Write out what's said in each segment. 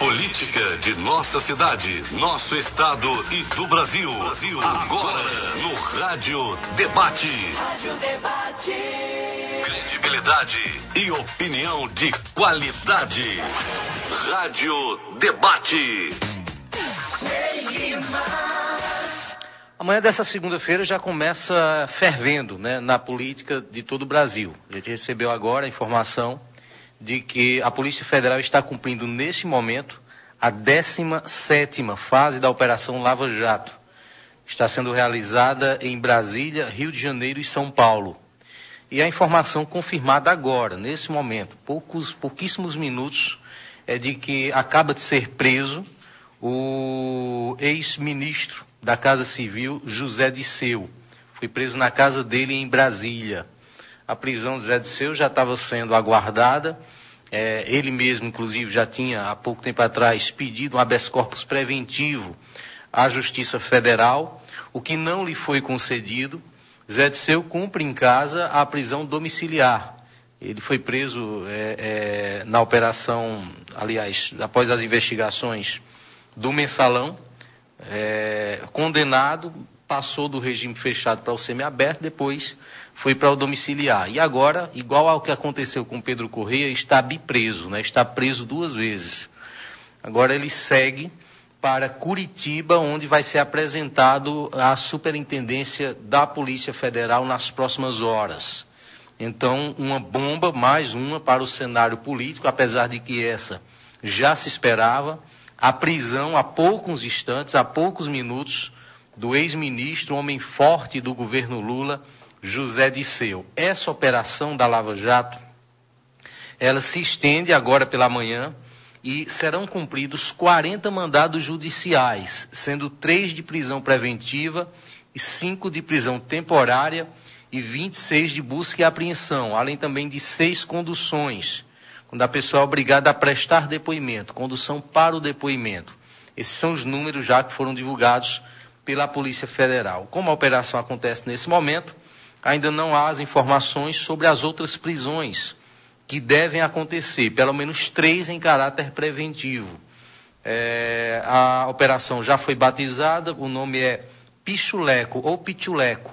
política de nossa cidade, nosso estado e do Brasil. Agora, no Rádio Debate. Rádio Debate. Credibilidade e opinião de qualidade. Rádio Debate. Amanhã dessa segunda-feira já começa fervendo, né, na política de todo o Brasil. A gente recebeu agora a informação de que a Polícia Federal está cumprindo neste momento a 17ª fase da Operação Lava Jato. Está sendo realizada em Brasília, Rio de Janeiro e São Paulo. E a informação confirmada agora, nesse momento, pouquíssimos minutos, é de que acaba de ser preso o ex-ministro da Casa Civil, José Disseu. Foi preso na casa dele em Brasília. A prisão de José Disseu já estava sendo aguardada. Ele mesmo, inclusive, já tinha, há pouco tempo atrás, pedido um habeas corpus preventivo à Justiça Federal, o que não lhe foi concedido. José Disseu cumpre em casa a prisão domiciliar. Ele foi preso na operação, aliás, após as investigações do Mensalão, condenado, passou do regime fechado para o semiaberto, depois foi para o domiciliar. E agora, igual ao que aconteceu com Pedro Correia, está bipreso, né? Está preso 2 vezes. Agora ele segue para Curitiba, onde vai ser apresentado à Superintendência da Polícia Federal nas próximas horas. Então, uma bomba, mais uma, para o cenário político, apesar de que essa já se esperava, a prisão há poucos instantes, há poucos minutos, do ex-ministro, homem forte do governo Lula, José Disseu. Essa operação da Lava Jato, ela se estende agora pela manhã e serão cumpridos 40 mandados judiciais, sendo 3 de prisão preventiva e 5 de prisão temporária e 26 de busca e apreensão, além também de 6 conduções, quando a pessoa é obrigada a prestar depoimento, condução para o depoimento. Esses são os números já que foram divulgados pela Polícia Federal. Como a operação acontece nesse momento, ainda não há as informações sobre as outras prisões que devem acontecer, pelo menos 3 em caráter preventivo. A operação já foi batizada, o nome é Pichuleco ou Pichuleco,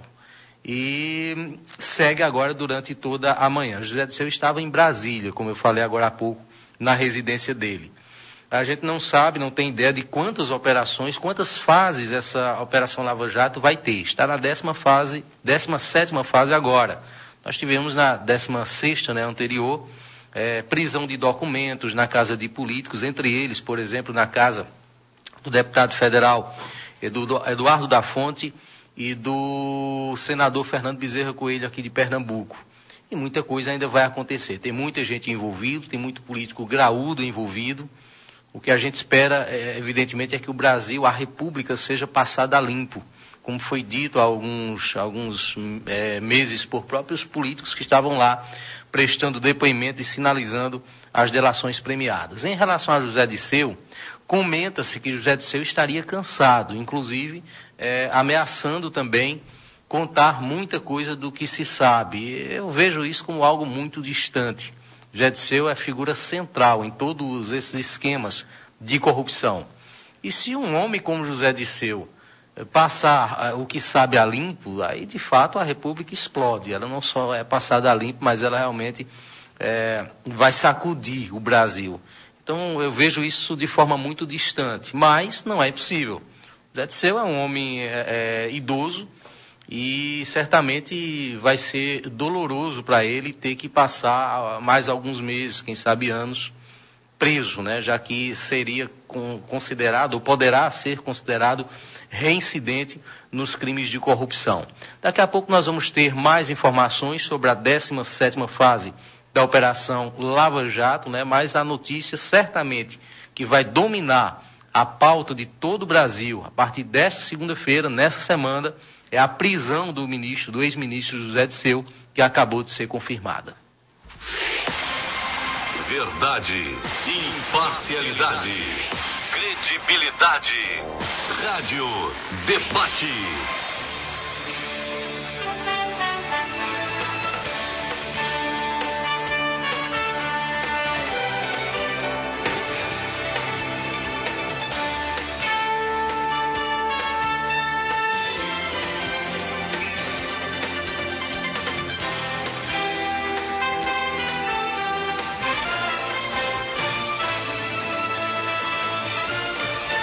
e segue agora durante toda a manhã. José Disseu estava em Brasília, como eu falei agora há pouco, na residência dele. A gente não sabe, não tem ideia de quantas operações, quantas fases essa Operação Lava Jato vai ter. Está na 17ª fase agora. Nós tivemos na 16ª, né, anterior, prisão de documentos na casa de políticos, entre eles, por exemplo, na casa do deputado federal Eduardo da Fonte e do senador Fernando Bezerra Coelho aqui de Pernambuco. E muita coisa ainda vai acontecer. Tem muita gente envolvida, tem muito político graúdo envolvido. O que a gente espera, evidentemente, é que o Brasil, a República, seja passada a limpo, como foi dito há alguns meses por próprios políticos que estavam lá prestando depoimento e sinalizando as delações premiadas. Em relação a José Disseu, comenta-se que José Disseu estaria cansado, inclusive ameaçando também contar muita coisa do que se sabe. Eu vejo isso como algo muito distante. José Disseu é figura central em todos esses esquemas de corrupção. E se um homem como José Disseu passar o que sabe a limpo, aí de fato a República explode. Ela não só é passada a limpo, mas ela realmente vai sacudir o Brasil. Então eu vejo isso de forma muito distante, mas não é impossível. José Disseu é um homem idoso, e certamente vai ser doloroso para ele ter que passar mais alguns meses, quem sabe anos, preso, né? Já que seria considerado, ou poderá ser considerado, reincidente nos crimes de corrupção. Daqui a pouco nós vamos ter mais informações sobre a 17ª fase da Operação Lava Jato, né? Mas a notícia certamente que vai dominar a pauta de todo o Brasil a partir desta segunda-feira, nessa semana, é a prisão do ex-ministro José Disseu, que acabou de ser confirmada. Verdade, imparcialidade, credibilidade. Rádio Debate.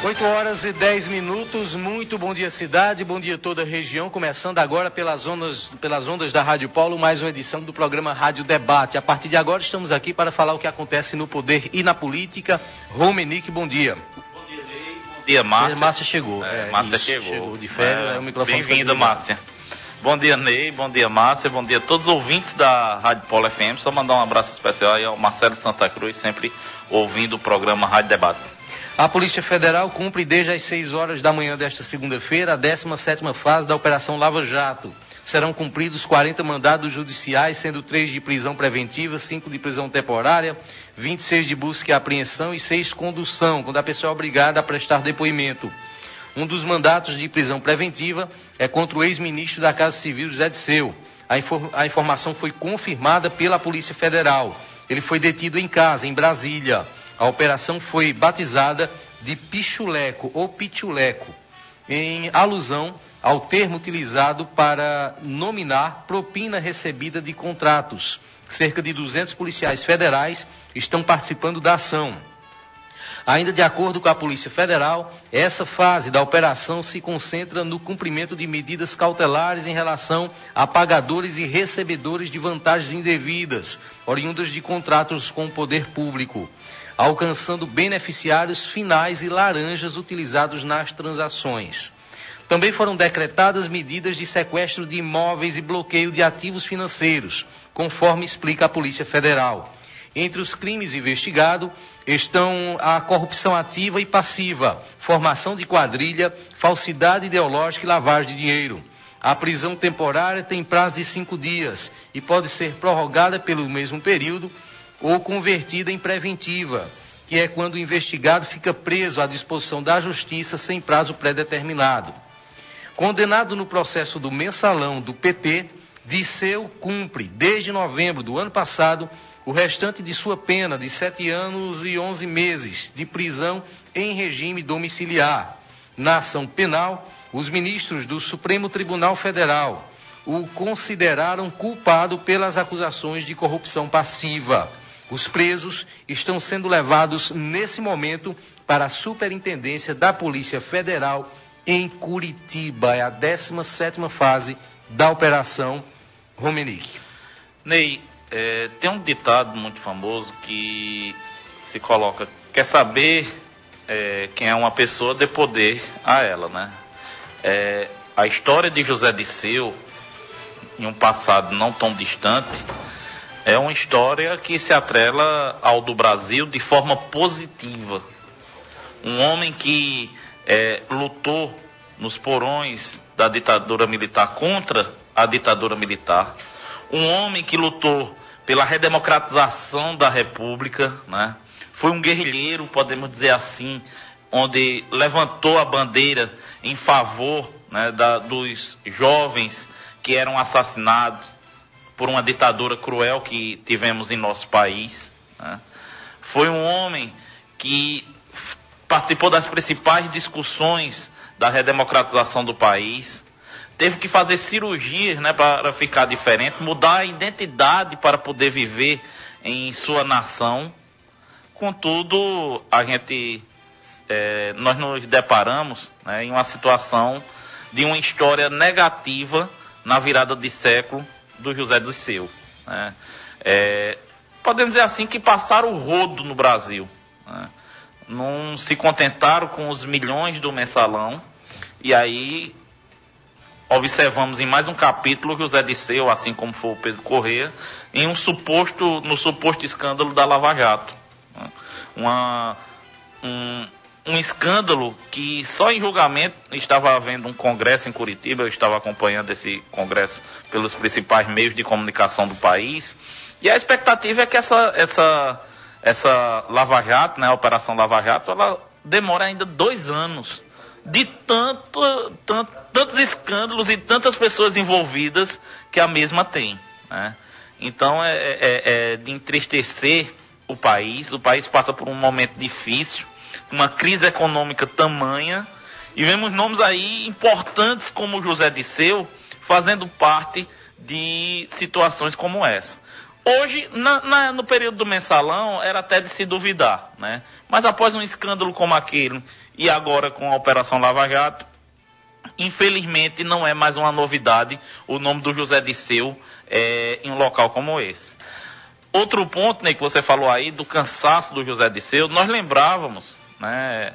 8h10, muito bom dia cidade, bom dia toda a região, começando agora pelas ondas da Rádio Polo, mais uma edição do programa Rádio Debate. A partir de agora estamos aqui para falar o que acontece no poder e na política. Romenick, bom dia. Bom dia, Ney. Bom dia, Márcia. Márcia chegou. Márcia chegou de férias, o microfone. Bem-vinda, Márcia. Bom dia, Ney, bom dia, Márcia, bom dia a todos os ouvintes da Rádio Polo FM. Só mandar um abraço especial aí ao Marcelo Santa Cruz, sempre ouvindo o programa Rádio Debate. A Polícia Federal cumpre desde as 6 horas da manhã desta segunda-feira a 17ª fase da Operação Lava Jato. Serão cumpridos 40 mandados judiciais, sendo 3 de prisão preventiva, 5 de prisão temporária, 26 de busca e apreensão e 6 condução, quando a pessoa é obrigada a prestar depoimento. Um dos mandatos de prisão preventiva é contra o ex-ministro da Casa Civil, José Disseu. A informação foi confirmada pela Polícia Federal. Ele foi detido em casa, em Brasília. A operação foi batizada de Pichuleco ou Pichuleco, em alusão ao termo utilizado para nominar propina recebida de contratos. Cerca de 200 policiais federais estão participando da ação. Ainda de acordo com a Polícia Federal, essa fase da operação se concentra no cumprimento de medidas cautelares em relação a pagadores e recebedores de vantagens indevidas, oriundas de contratos com o poder público, alcançando beneficiários finais e laranjas utilizados nas transações. Também foram decretadas medidas de sequestro de imóveis e bloqueio de ativos financeiros, conforme explica a Polícia Federal. Entre os crimes investigados estão a corrupção ativa e passiva, formação de quadrilha, falsidade ideológica e lavagem de dinheiro. A prisão temporária tem prazo de 5 dias e pode ser prorrogada pelo mesmo período ou convertida em preventiva, que é quando o investigado fica preso à disposição da Justiça sem prazo pré-determinado. Condenado no processo do mensalão do PT, Disseu cumpre, desde novembro do ano passado, o restante de sua pena de 7 anos e 11 meses de prisão em regime domiciliar. Na ação penal, os ministros do Supremo Tribunal Federal o consideraram culpado pelas acusações de corrupção passiva. Os presos estão sendo levados, nesse momento, para a Superintendência da Polícia Federal em Curitiba. É a 17ª fase da Operação Romenick. Ney, tem um ditado muito famoso que se coloca: quer saber quem é uma pessoa, dê poder a ela, né? A história de José Disseu, em um passado não tão distante, é uma história que se atrela ao do Brasil de forma positiva. Um homem que lutou nos porões da ditadura militar contra a ditadura militar. Um homem que lutou pela redemocratização da República, né? Foi um guerrilheiro, podemos dizer assim, onde levantou a bandeira em favor, né, dos jovens que eram assassinados por uma ditadura cruel que tivemos em nosso país, né? Foi um homem que participou das principais discussões da redemocratização do país, teve que fazer cirurgias, né, para ficar diferente, mudar a identidade para poder viver em sua nação. Contudo, nós nos deparamos, né, em uma situação de uma história negativa na virada de século do José Disseu, né? Podemos dizer assim que passaram o rodo no Brasil, né? Não se contentaram com os milhões do mensalão, e aí observamos em mais um capítulo José Disseu, assim como foi o Pedro Correia, no suposto escândalo da Lava Jato, né? Um escândalo que só em julgamento estava havendo um congresso em Curitiba. Eu estava acompanhando esse congresso pelos principais meios de comunicação do país, e a expectativa é que essa Lava Jato, né, a Operação Lava Jato, ela demora ainda 2 anos, de tantos escândalos e tantas pessoas envolvidas que a mesma tem, né? Então é de entristecer o país passa por um momento difícil, uma crise econômica tamanha, e vemos nomes aí importantes como José Disseu fazendo parte de situações como essa. Hoje, no período do mensalão, era até de se duvidar, né? Mas após um escândalo como aquele, e agora com a Operação Lava Jato, infelizmente não é mais uma novidade o nome do José Dirceu em um local como esse. Outro ponto, né, que você falou aí do cansaço do José Dirceu, nós lembrávamos, né,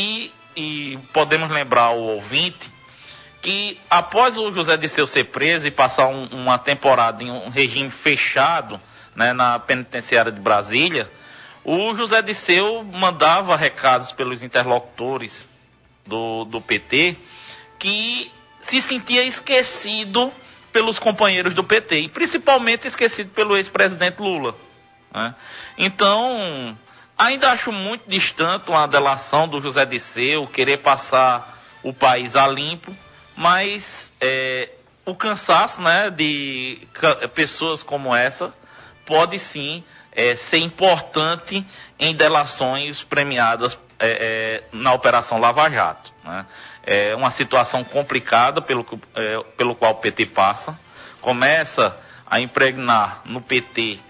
e podemos lembrar o ouvinte, que após o José Dirceu ser preso e passar uma temporada em um regime fechado, né, na penitenciária de Brasília, o José Dirceu mandava recados pelos interlocutores do PT que se sentia esquecido pelos companheiros do PT e principalmente esquecido pelo ex-presidente Lula, né? Então, ainda acho muito distante uma delação do José Dirceu querer passar o país a limpo, mas o cansaço, né, de pessoas como essa pode sim ser importante em delações premiadas na Operação Lava Jato, né? É uma situação complicada pelo qual o PT passa, começa a impregnar no PT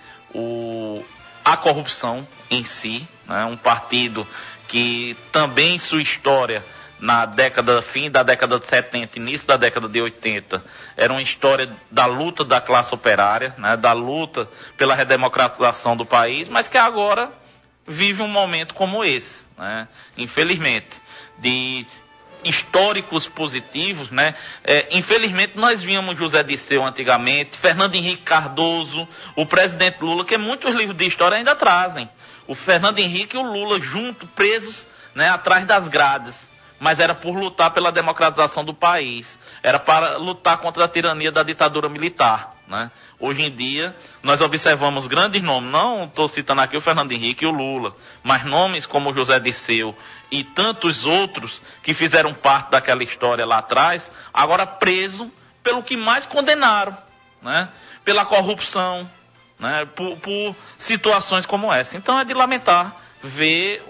a corrupção em si, né? Um partido que também sua história fim da década de 70, início da década de 80, era uma história da luta da classe operária, né? Da luta pela redemocratização do país, mas que agora vive um momento como esse, né? Infelizmente, de históricos positivos, né? Infelizmente nós víamos José Dirceu antigamente, Fernando Henrique Cardoso, o presidente Lula, que muitos livros de história ainda trazem. O Fernando Henrique e o Lula juntos, presos, né, atrás das grades. Mas era por lutar pela democratização do país. Era para lutar contra a tirania da ditadura militar, né? Hoje em dia, nós observamos grandes nomes. Não estou citando aqui o Fernando Henrique e o Lula, mas nomes como José Dirceu e tantos outros que fizeram parte daquela história lá atrás, agora presos pelo que mais condenaram, né? Pela corrupção, né? Por situações como essa. Então é de lamentar ver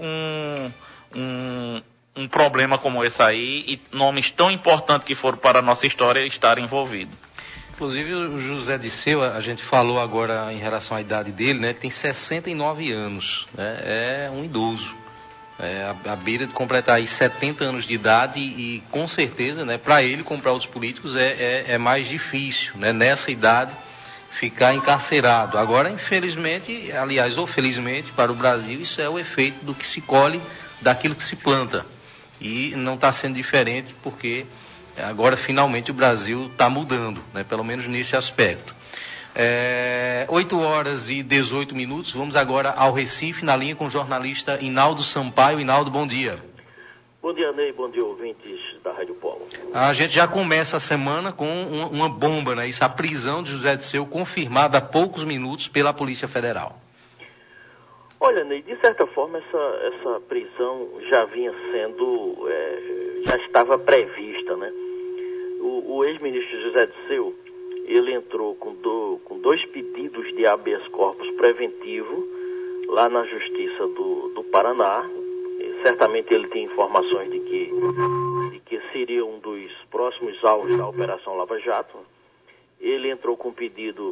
um problema como esse aí e nomes tão importantes que foram para a nossa história estarem envolvidos. Inclusive o José Dirceu, a gente falou agora em relação à idade dele, né? Ele tem 69 anos, né? É um idoso. À beira de completar aí 70 anos de idade e com certeza, né, para ele comprar outros políticos é mais difícil, né, nessa idade ficar encarcerado. Agora, infelizmente, aliás, ou felizmente para o Brasil, isso é o efeito do que se colhe daquilo que se planta. E não está sendo diferente porque agora finalmente o Brasil está mudando, né, pelo menos nesse aspecto. 8h18, vamos agora ao Recife, na linha com o jornalista Inaldo Sampaio. Inaldo, bom dia. Bom dia, Ney, bom dia, ouvintes da Rádio Polo. A gente já começa a semana com uma bomba, né? Isso, a prisão de José Dirceu confirmada há poucos minutos pela Polícia Federal. Olha, Ney, de certa forma essa prisão já vinha sendo, já estava prevista, né? O ex-ministro José Dirceu, ele entrou com dois pedidos de habeas corpus preventivo lá na Justiça do Paraná. Certamente ele tem informações de que seria um dos próximos alvos da Operação Lava Jato. Ele entrou com pedido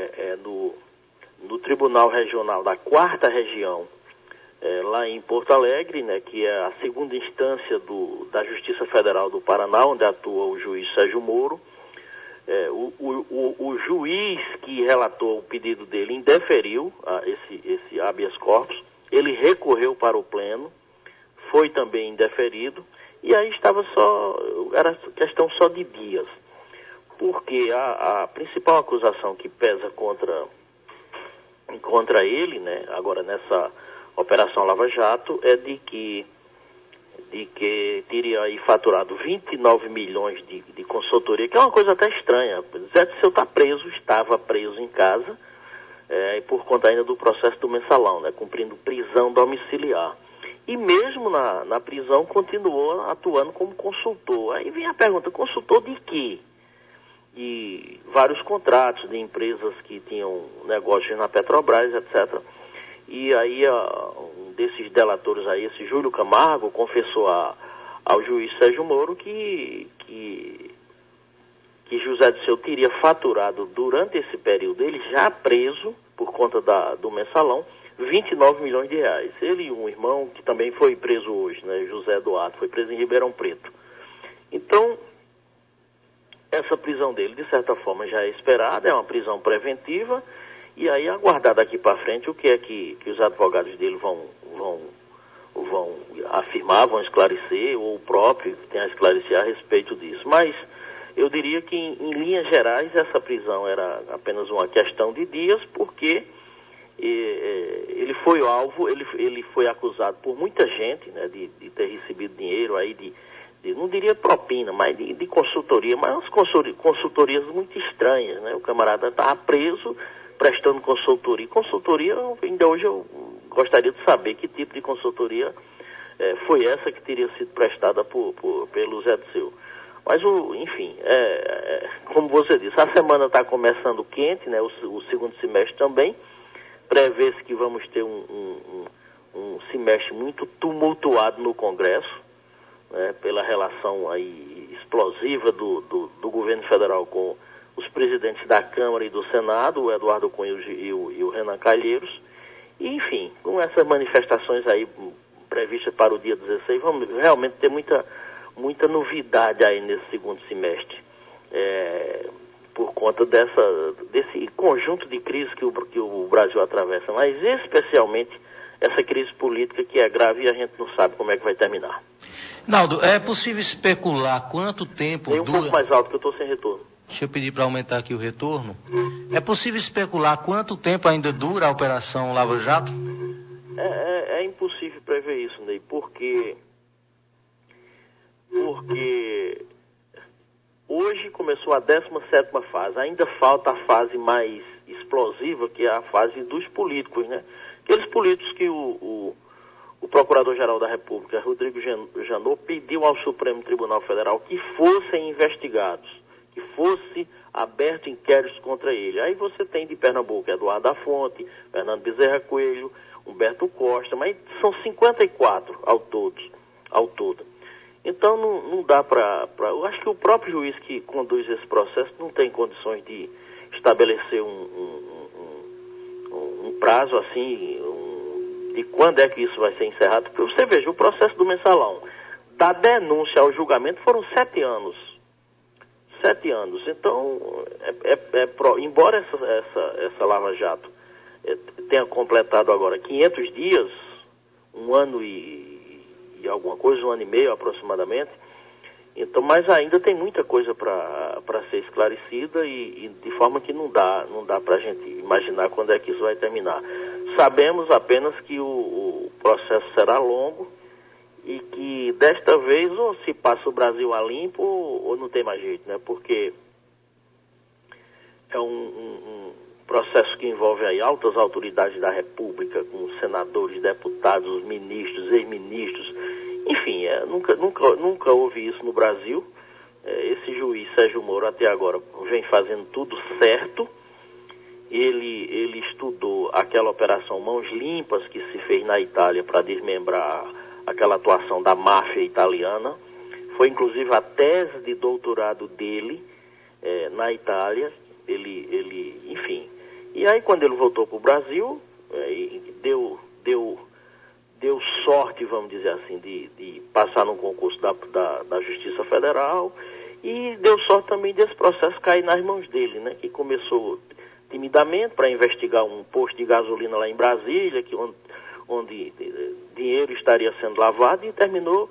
no Tribunal Regional da 4ª Região, lá em Porto Alegre, né, que é a segunda instância da Justiça Federal do Paraná, onde atua o juiz Sérgio Moro. O juiz que relatou o pedido dele indeferiu esse habeas corpus. Ele recorreu para o pleno, foi também indeferido, e aí era questão só de dias, porque a principal acusação que pesa contra ele, né, agora nessa Operação Lava Jato, é de que teria aí faturado 29 milhões de consultoria, que é uma coisa até estranha. Zé Dirceu estava preso em casa, e por conta ainda do processo do mensalão, né, cumprindo prisão domiciliar. E mesmo na prisão continuou atuando como consultor. Aí vem a pergunta, consultor de quê? De vários contratos de empresas que tinham negócios na Petrobras, etc. E aí um desses delatores aí, esse Júlio Camargo, confessou ao juiz Sérgio Moro que José Dirceu teria faturado durante esse período, ele já preso, por conta do mensalão, 29 milhões de reais. Ele e um irmão, que também foi preso hoje, né, José Eduardo, foi preso em Ribeirão Preto. Então, essa prisão dele, de certa forma, já é esperada, é uma prisão preventiva, e aí aguardar daqui para frente o que é que os advogados dele vão afirmar, vão esclarecer, ou o próprio tem a esclarecer a respeito disso. Mas eu diria que, em linhas gerais, essa prisão era apenas uma questão de dias, porque ele foi alvo, ele foi acusado por muita gente, né, de ter recebido dinheiro aí, não diria propina, mas de consultoria, mas umas consultorias muito estranhas, né? O camarada estava preso prestando consultoria. Consultoria, ainda hoje eu gostaria de saber que tipo de consultoria foi essa que teria sido prestada pelo Zé Dirceu. Mas, enfim, como você disse, a semana está começando quente, né? O segundo semestre também. Prevê-se que vamos ter um semestre muito tumultuado no Congresso, né? Pela relação aí explosiva do governo federal com os presidentes da Câmara e do Senado, o Eduardo Cunha e o Renan Calheiros. E, enfim, com essas manifestações aí previstas para o dia 16, vamos realmente ter muita novidade aí nesse segundo semestre, por conta desse conjunto de crises que o Brasil atravessa, mas especialmente essa crise política que é grave e a gente não sabe como é que vai terminar. Naldo, é possível especular quanto tempo Tem um pouco mais alto que eu estou sem retorno. Deixa eu pedir para aumentar aqui o retorno. É possível especular quanto tempo ainda dura a Operação Lava Jato? É impossível prever isso, Ney, porque hoje começou a 17ª fase, ainda falta a fase mais explosiva, que é a fase dos políticos, né? Aqueles políticos que o Procurador-Geral da República, Rodrigo Janot, pediu ao Supremo Tribunal Federal que fossem investigados, que fosse aberto inquéritos contra ele. Aí você tem de Pernambuco Eduardo da Fonte, Fernando Bezerra Coelho, Humberto Costa, mas são 54 ao todo. Então não dá para... Eu acho que o próprio juiz que conduz esse processo não tem condições de estabelecer um prazo assim, de quando é que isso vai ser encerrado. Porque você veja, o processo do mensalão, da denúncia ao julgamento foram 7 anos. 7 anos. Então, embora essa Lava Jato tenha completado agora 500 dias, um ano e alguma coisa, 1 ano e meio aproximadamente, então, mas ainda tem muita coisa para ser esclarecida e de forma que não dá para a gente imaginar quando é que isso vai terminar. Sabemos apenas que o processo será longo e que desta vez ou se passa o Brasil a limpo ou não tem mais jeito, né? Porque é um processo que envolve aí altas autoridades da República, com senadores, deputados, ministros, ex-ministros, enfim, nunca houve isso no Brasil. Esse juiz Sérgio Moro até agora vem fazendo tudo certo. Ele estudou aquela operação Mãos Limpas que se fez na Itália para desmembrar aquela atuação da máfia italiana. Foi inclusive a tese de doutorado dele na Itália. Enfim. E aí quando ele voltou para o Brasil, deu sorte, vamos dizer assim, de passar num concurso da Justiça Federal, e deu sorte também desse processo cair nas mãos dele, né? Que começou timidamente para investigar um posto de gasolina lá em Brasília, onde dinheiro estaria sendo lavado, e terminou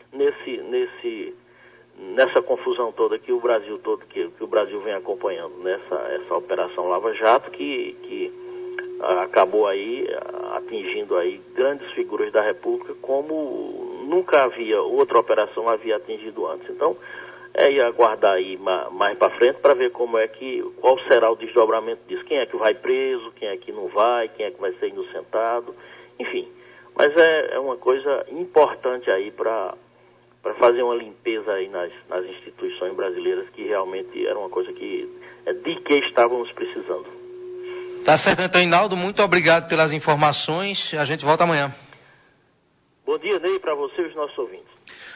nessa confusão toda que o Brasil vem acompanhando, essa Operação Lava Jato, que acabou aí atingindo aí grandes figuras da República como nunca outra operação havia atingido antes. Então, ir aguardar aí mais para frente para ver qual será o desdobramento disso. Quem é que vai preso, quem é que não vai, quem é que vai ser inocentado, enfim. Mas é uma coisa importante aí para fazer uma limpeza aí nas instituições brasileiras, que realmente era uma coisa de que estávamos precisando. Tá certo, então, Hinaldo, muito obrigado pelas informações. A gente volta amanhã. Bom dia, Ney, para você e os nossos ouvintes.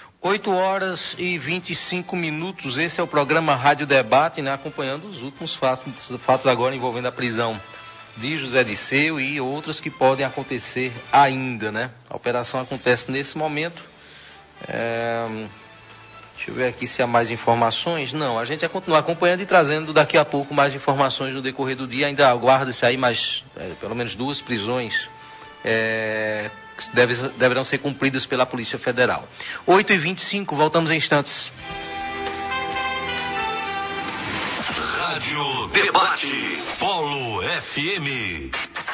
8h25. Esse é o programa Rádio Debate, né, acompanhando os últimos fatos agora envolvendo a prisão de José Disseu e outras que podem acontecer ainda, né? A operação acontece nesse momento. Deixa eu ver aqui se há mais informações. Não, a gente vai continuar acompanhando e trazendo daqui a pouco mais informações no decorrer do dia. Ainda aguarda-se aí mais, pelo menos 2 prisões que deverão ser cumpridas pela Polícia Federal. 8h25, voltamos em instantes. Rádio Debate, Polo FM.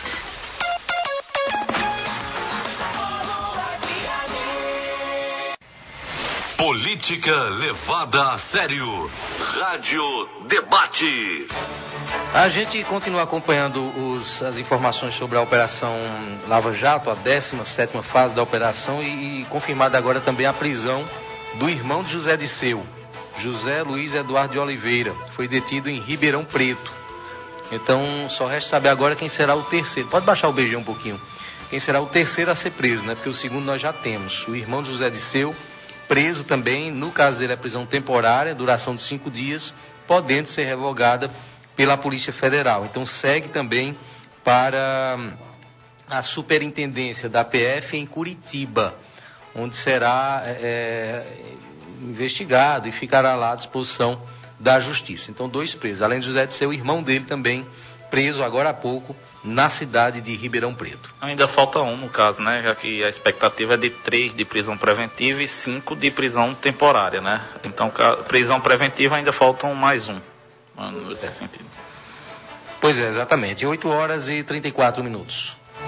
Política levada a sério. Rádio Debate. A gente continua acompanhando as informações sobre a Operação Lava Jato, a 17ª fase da operação, e confirmada agora também a prisão do irmão de José Disseu, José Luiz Eduardo de Oliveira. Foi detido em Ribeirão Preto. Então só resta saber agora quem será o terceiro. Pode baixar o beijão um pouquinho. Quem será o terceiro a ser preso, né? Porque o segundo nós já temos. O irmão de José Disseu, preso também, no caso dele é prisão temporária, duração de 5 dias, podendo ser revogada pela Polícia Federal. Então segue também para a superintendência da PF em Curitiba, onde será investigado e ficará lá à disposição da Justiça. Então 2 presos, além de José Disseu, o irmão dele também preso agora há pouco na cidade de Ribeirão Preto. Ainda falta 1 no caso, né? Já que a expectativa é de 3 de prisão preventiva e 5 de prisão temporária, né? Então, prisão preventiva ainda faltam mais 1. Nesse sentido. Pois é, exatamente. 8h34.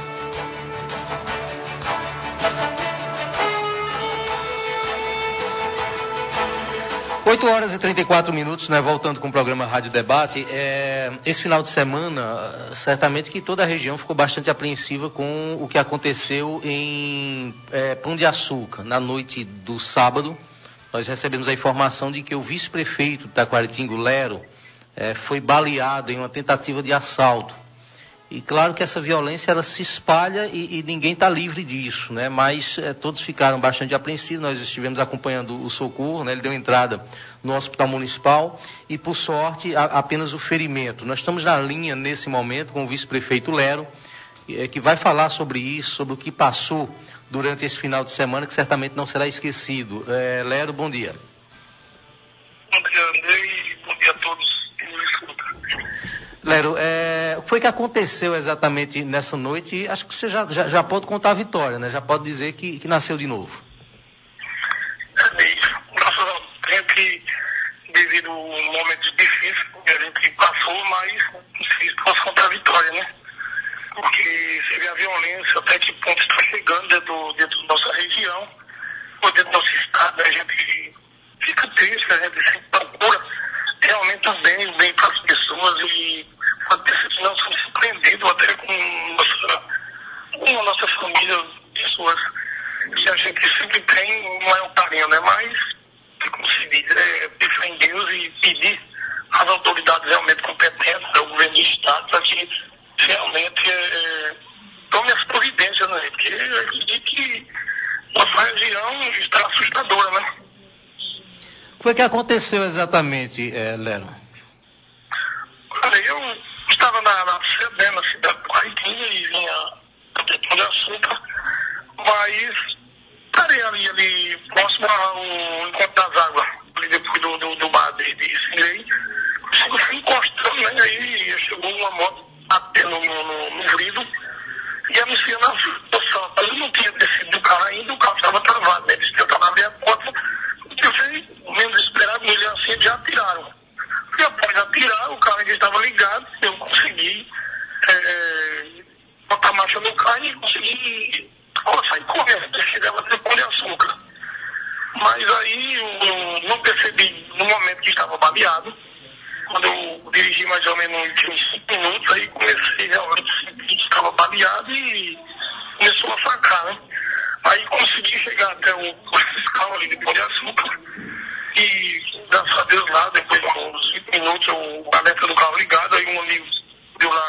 8h34, né? Voltando com o programa Rádio Debate. Esse final de semana, certamente que toda a região ficou bastante apreensiva com o que aconteceu em Pão de Açúcar. Na noite do sábado, nós recebemos a informação de que o vice-prefeito de Taquaritinga, Lero, foi baleado em uma tentativa de assalto. E claro que essa violência ela se espalha e ninguém está livre disso, né? Mas todos ficaram bastante apreensivos. Nós estivemos acompanhando o socorro, né? Ele deu entrada no Hospital Municipal e, por sorte, apenas o ferimento. Nós estamos na linha nesse momento com o vice-prefeito Lero, que vai falar sobre isso, sobre o que passou durante esse final de semana, que certamente não será esquecido. Lero, bom dia. Bom dia, Andrei. Bom dia a todos que nos escutam. Lero, o que foi que aconteceu exatamente nessa noite? Acho que você já pode contar a vitória, né? Já pode dizer que nasceu de novo. Sempre, devido a momentos difíceis que a gente passou, mas posso contar a vitória, né? Porque você vê a violência, até que ponto está chegando dentro da nossa região, ou dentro do nosso estado, a gente fica triste, a gente sempre procura realmente o bem para as pessoas e que nós somos surpreendidos até com a nossa família, pessoas que a gente sempre tem um maior carinho, né? Mas, como se diz, pensar em Deus e pedir às autoridades realmente competentes, ao governo do estado, para que realmente tome as providências, né? Porque eu acredito que nossa região está assustadora, né? O que foi que aconteceu exatamente, Lero? Olha, eu estava na cidade de Taquaritinga e vinha até Pão de Açúcar, mas parei ali próximo ao Encontro das Águas, ali depois do bar de Sinlei. Eu fui encostando, né? Aí chegou uma moto batendo no vidro e anunciando a situação. Eu não tinha descido do carro ainda, o carro estava travado, né? Eles tentaram abrir a porta, eu fui menos esperado, ele assim, já atiraram. E após atirar, o carro ainda estava ligado, eu consegui botar a marcha no carro e consegui sair correndo, chegava até Pão de Açúcar. Mas aí eu não percebi no momento que estava baleado. Quando eu dirigi mais ou menos uns 5 minutos, aí comecei realmente a sentir que estava baleado e começou a sacar, né? Aí consegui chegar até o fiscal ali de Pão de Açúcar. E, graças a Deus, lá, depois de uns 20 minutos, o alerta do carro ligado, aí um amigo deu lá,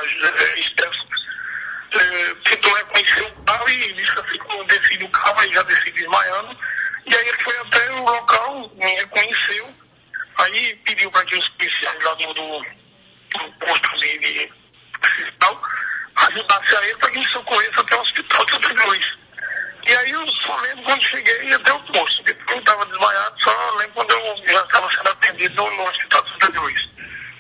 tentou reconhecer o carro e disse assim, como eu desci do carro, aí já desci desmaiando. E aí ele foi até o local, me reconheceu, aí pediu para que os policiais lá do posto de fiscal ajudasse a ele para que me socorresse até o hospital de Santa Cruz. E aí eu só lembro quando cheguei até o posto. Depois eu estava desmaiado, só lembro quando eu já estava sendo atendido no hospital de Santa Cruz.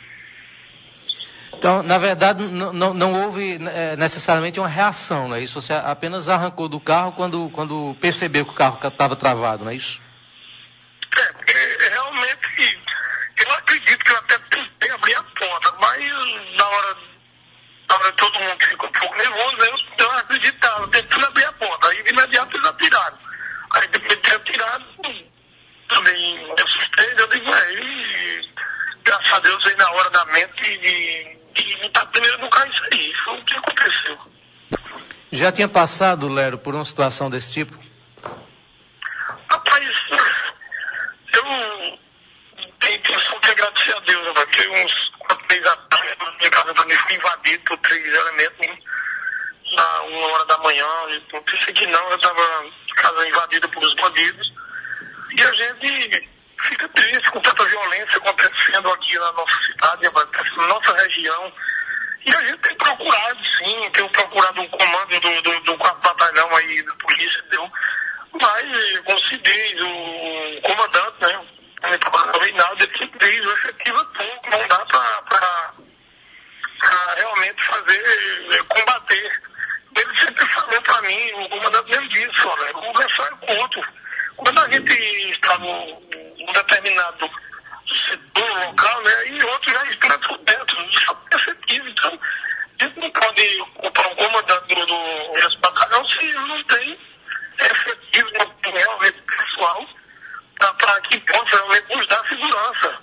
Então, na verdade, não houve necessariamente uma reação, não é isso? Você apenas arrancou do carro quando percebeu que o carro estava travado, não é isso? Porque realmente eu acredito que eu até tentei abrir a porta, mas na hora todo mundo ficou um pouco nervoso, eu acreditava, tentando abrir a porta. Aí de imediato eles atiraram. Aí depois de ter atirado, também me assustei, eu digo, e graças a Deus veio na hora da mente de lutar primeiro no carro isso aí. Foi o que aconteceu. Já tinha passado, Lero, por uma situação desse tipo? Rapaz, eu tenho intenção de agradecer a Deus, né? Porque uns 4 meses atrás, minha casa também foi invadida por 3 elementos, na 1h da manhã. Eu pensei que não, eu estava casa invadida por os bandidos. E a gente fica triste com tanta violência acontecendo aqui na nossa cidade, na nossa região. E a gente tem procurado, sim, tem procurado um comando do 4º Batalhão aí da polícia, entendeu? Mas, como se diz, o comandante, né? O Reinaldo, ele sempre diz, o efetivo é pouco, não dá para realmente combater. Ele sempre falou para mim, o comandante mesmo disse, olha, o conversar é curto. Quando a gente está num determinado setor local, né, e outros já estão dentro, isso é efetivo. Então, a gente não pode culpar um comandante do batalhão se não tem efetivo, não tem realmente pessoal para que possa realmente nos dar segurança.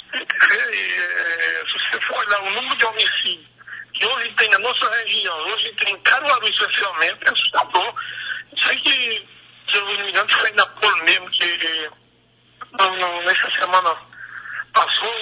Se você for olhar o número de homicídios que hoje tem na nossa região, hoje tem em Caruaru especialmente, é assustador. Eu sei que, se eu não me engano, foi na Polo mesmo, que nessa semana passou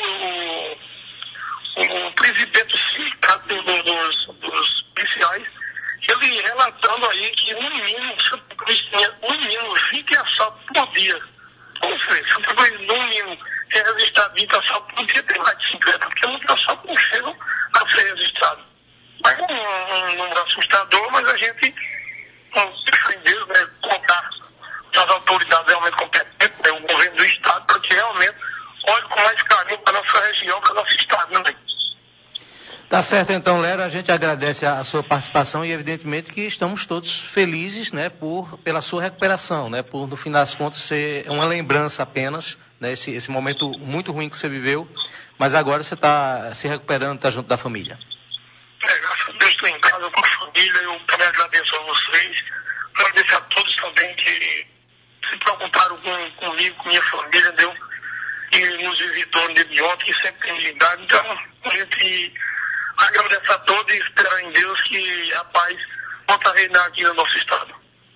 o presidente do sindicato dos policiais, ele relatando aí que no mínimo, Santa Cruz tinha no mínimo 20 assaltos por dia. Ou seja, Santa Cruz no mínimo é registrado 20 assaltos por dia, tem mais de 50, porque muitos assaltos não chegam a ser registrados. Mas um número assustador, mas a gente defendeu, né, contar as autoridades realmente competentes, né, o governo do estado, para que realmente olhe com mais carinho para a nossa região, para o nosso estado também. Tá certo, então, Lero, a gente agradece a sua participação e, evidentemente, que estamos todos felizes, né, pela sua recuperação, né, por, no fim das contas, ser uma lembrança apenas, né, esse momento muito ruim que você viveu, mas agora você está se recuperando, está junto da família. Graças a Deus estou em casa com a família, eu também agradeço a vocês, agradeço a todos também que se preocuparam comigo, com minha família, deu, e nos visitou de ontem, que sempre tem me ligado. Então, a gente agradece a todos e espera em Deus que a paz volta a reinar aqui no nosso estado.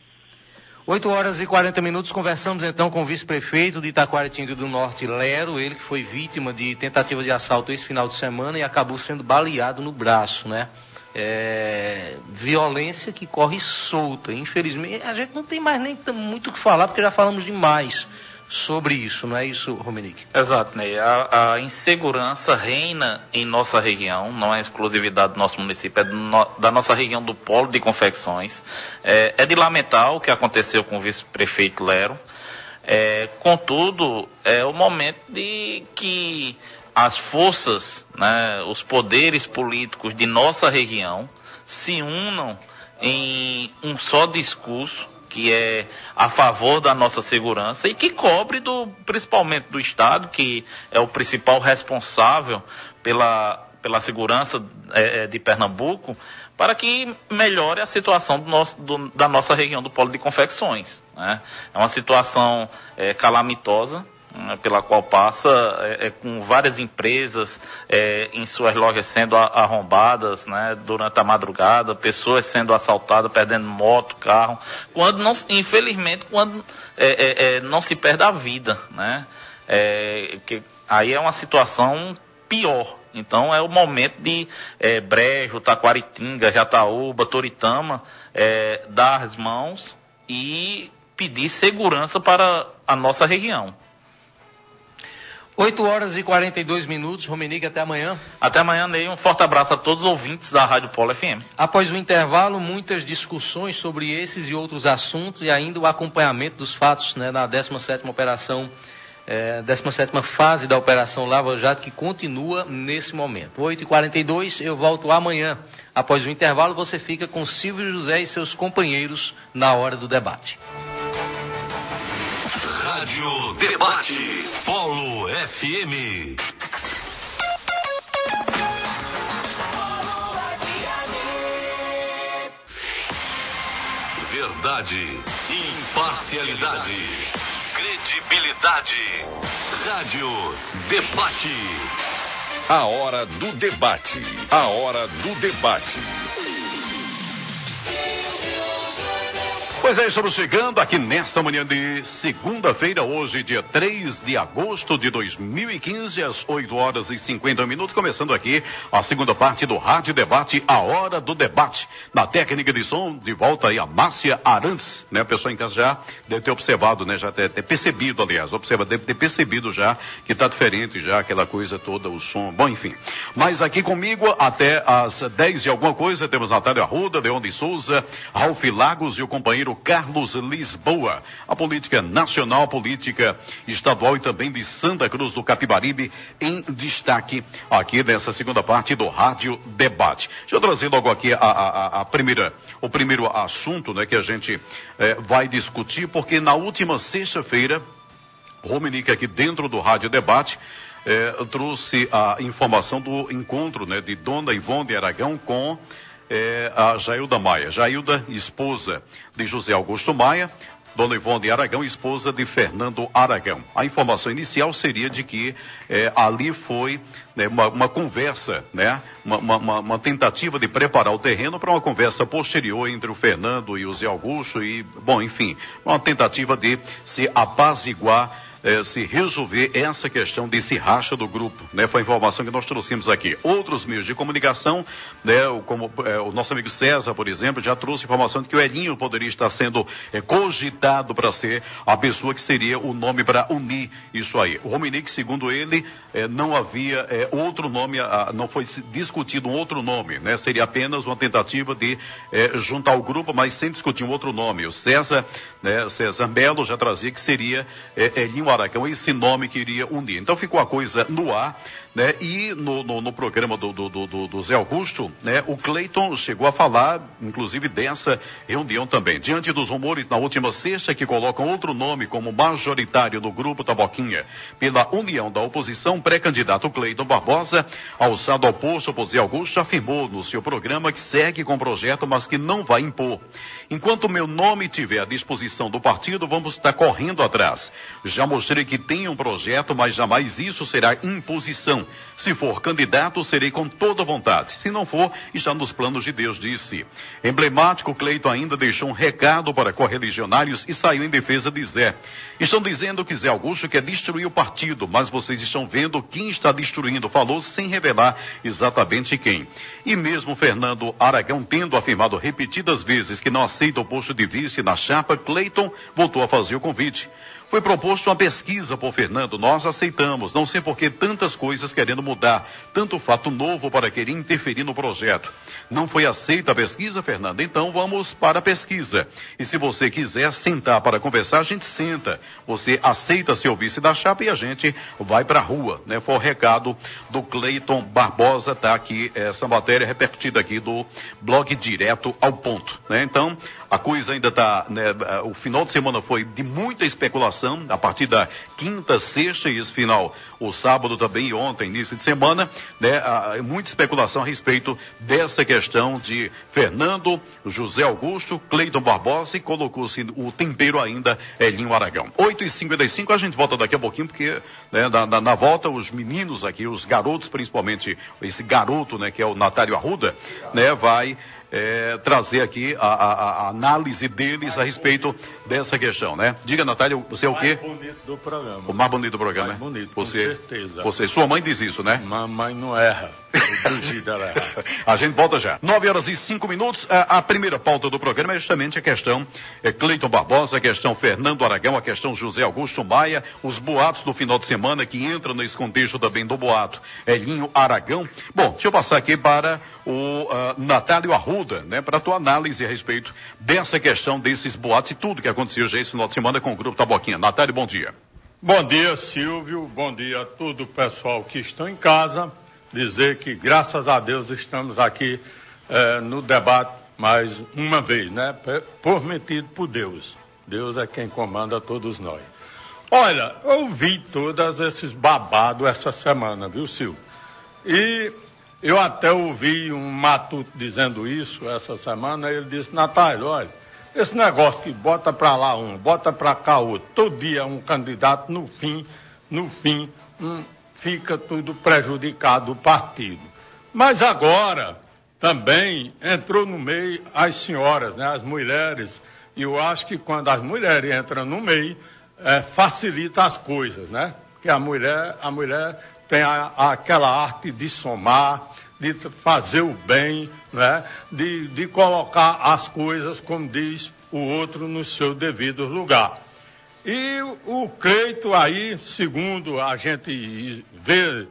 8h40, conversamos então com o vice-prefeito de Itaquaritinga do Norte, Lero, ele que foi vítima de tentativa de assalto esse final de semana e acabou sendo baleado no braço, né? Violência que corre solta, infelizmente. A gente não tem mais nem muito o que falar, porque já falamos demais sobre isso, não é isso, Romenick? Exato, Ney. A insegurança reina em nossa região, não é exclusividade do nosso município, é da nossa região do Polo de Confecções. É de lamentar o que aconteceu com o vice-prefeito Lero. Contudo, é o momento de que as forças, né, os poderes políticos de nossa região se unam em um só discurso, que é a favor da nossa segurança e que cobre principalmente do Estado, que é o principal responsável pela segurança de Pernambuco, para que melhore a situação da nossa região do Polo de Confecções, né? É uma situação calamitosa, pela qual passa com várias empresas em suas lojas sendo arrombadas, né, durante a madrugada, pessoas sendo assaltadas, perdendo moto, carro, infelizmente quando não se perde a vida, né? Aí é uma situação pior. Então é o momento de Brejo, Taquaritinga, Jataúba, Toritama dar as mãos e pedir segurança para a nossa região. 8h42, Romenick, até amanhã. Até amanhã, Ney. Um forte abraço a todos os ouvintes da Rádio Polo FM. Após o intervalo, muitas discussões sobre esses e outros assuntos e ainda o acompanhamento dos fatos, né, na 17ª operação, 17ª fase da Operação Lava Jato, que continua nesse momento. 8h42, eu volto amanhã. Após o intervalo, você fica com Silvio José e seus companheiros na Hora do Debate. Rádio Debate, Polo FM. Verdade, imparcialidade, credibilidade. Rádio Debate. A hora do debate. A hora do debate. Pois é, estamos chegando aqui nessa manhã de segunda-feira, hoje, dia 3 de agosto de 2015, às 8h50, começando aqui a segunda parte do Rádio Debate, a Hora do Debate. Na técnica de som, de volta aí a Márcia Arantes, né? A pessoa em casa já deve ter observado, né? Já ter percebido, aliás, deve ter percebido já que está diferente já, aquela coisa toda, o som, bom, enfim. Mas aqui comigo, até às 10 e alguma coisa, temos Natália Arruda, Leon de Souza, Ralf Lagos e o companheiro Carlos Lisboa. A política nacional, a política estadual e também de Santa Cruz do Capibaribe em destaque aqui nessa segunda parte do Rádio Debate. Deixa eu trazer logo aqui o primeiro assunto, né, que a gente vai discutir, porque na última sexta-feira, Romenick, aqui dentro do Rádio Debate, trouxe a informação do encontro, né, de Dona Ivone de Aragão com a Jailda Maia. Jailda, esposa de José Augusto Maia, Dona Ivone de Aragão, esposa de Fernando Aragão. A informação inicial seria de que ali foi, né, uma conversa, né, uma tentativa de preparar o terreno para uma conversa posterior entre o Fernando e o Zé Augusto e, bom, enfim, uma tentativa de se apaziguar, se resolver essa questão desse racha do grupo, né? Foi a informação que nós trouxemos aqui. Outros meios de comunicação, né? Como o nosso amigo César, por exemplo, já trouxe informação de que o Elinho poderia estar sendo cogitado para ser a pessoa que seria o nome para unir isso aí. O Romenick, segundo ele, não havia outro nome, não foi discutido um outro nome, né? Seria apenas uma tentativa de juntar o grupo, mas sem discutir um outro nome. O César, né? César Melo já trazia que seria Elinho Aragão, esse nome que iria unir. Então ficou a coisa no ar, né? E no programa do Zé Augusto, né? O Cleiton chegou a falar, inclusive, dessa reunião também. Diante dos rumores na última sexta que colocam outro nome como majoritário do grupo Taboquinha pela união da oposição, pré-candidato Cleiton Barbosa, alçado ao posto por Zé Augusto, afirmou no seu programa que segue com o projeto, mas que não vai impor. Enquanto meu nome estiver à disposição do partido, vamos estar correndo atrás. Já mostrei que tenho um projeto, mas jamais isso será imposição. Se for candidato, serei com toda vontade. Se não for, está nos planos de Deus, disse. Emblemático, Cleiton ainda deixou um recado para correligionários e saiu em defesa de Zé. Estão dizendo que Zé Augusto quer destruir o partido, mas vocês estão vendo quem está destruindo, falou sem revelar exatamente quem. E mesmo Fernando Aragão tendo afirmado repetidas vezes que não aceita o posto de vice na chapa, Cleiton voltou a fazer o convite. Foi proposto uma pesquisa por Fernando, nós aceitamos, não sei por que tantas coisas querendo mudar, tanto fato novo para querer interferir no projeto. Não foi aceita a pesquisa, Fernando? Então vamos para a pesquisa. E se você quiser sentar para conversar, a gente senta. Você aceita ser o vice da chapa e a gente vai para a rua, né? Foi o recado do Cleiton Barbosa, tá aqui, essa matéria repercutida aqui do blog Direto ao Ponto, né? Então, a coisa ainda está, né, o final de semana foi de muita especulação, a partir da quinta, sexta e esse final, o sábado também e ontem, início de semana, né, muita especulação a respeito dessa questão de Fernando, José Augusto, Cleiton Barbosa e colocou-se o tempero ainda Elinho Aragão. 8h55, a gente volta daqui a pouquinho, porque, né, na volta os meninos aqui, os garotos principalmente, esse garoto, né, que é o Natália Arruda, né, vai trazer aqui a análise deles a respeito dessa questão, né? Diga, Natália, você é o quê? O mais bonito do programa. O mais bonito do programa, mais bonito, com certeza. Sua mãe diz isso, né? Mamãe não erra. Ela erra. A gente volta já. 9h05. A primeira pauta do programa é justamente a questão Cleiton Barbosa, a questão Fernando Aragão, a questão José Augusto Maia, os boatos do final de semana que entram nesse contexto também do boato Elinho Aragão. Bom, deixa eu passar aqui para o Natálio Arruda, né, para a tua análise a respeito dessa questão, desses boatos e tudo que aconteceu já esse final de semana com o Grupo Taboquinha. Natálio, bom dia. Bom dia, Silvio. Bom dia a todo o pessoal que estão em casa. Dizer que, graças a Deus, estamos aqui no debate mais uma vez, né? Prometido por Deus. Deus é quem comanda todos nós. Olha, eu vi todos esses babados essa semana, viu, Silvio? E eu até ouvi um matuto dizendo isso essa semana. Ele disse: Natália, olha, esse negócio que bota pra lá um, bota pra cá outro, todo dia um candidato, no fim, fica tudo prejudicado o partido. Mas agora também entrou no meio as senhoras, né, as mulheres, e eu acho que quando as mulheres entram no meio, facilita as coisas, né? Porque a mulher tem aquela arte de somar, de fazer o bem, né? De colocar as coisas, como diz o outro, no seu devido lugar. E o Cleiton aí, segundo a gente vê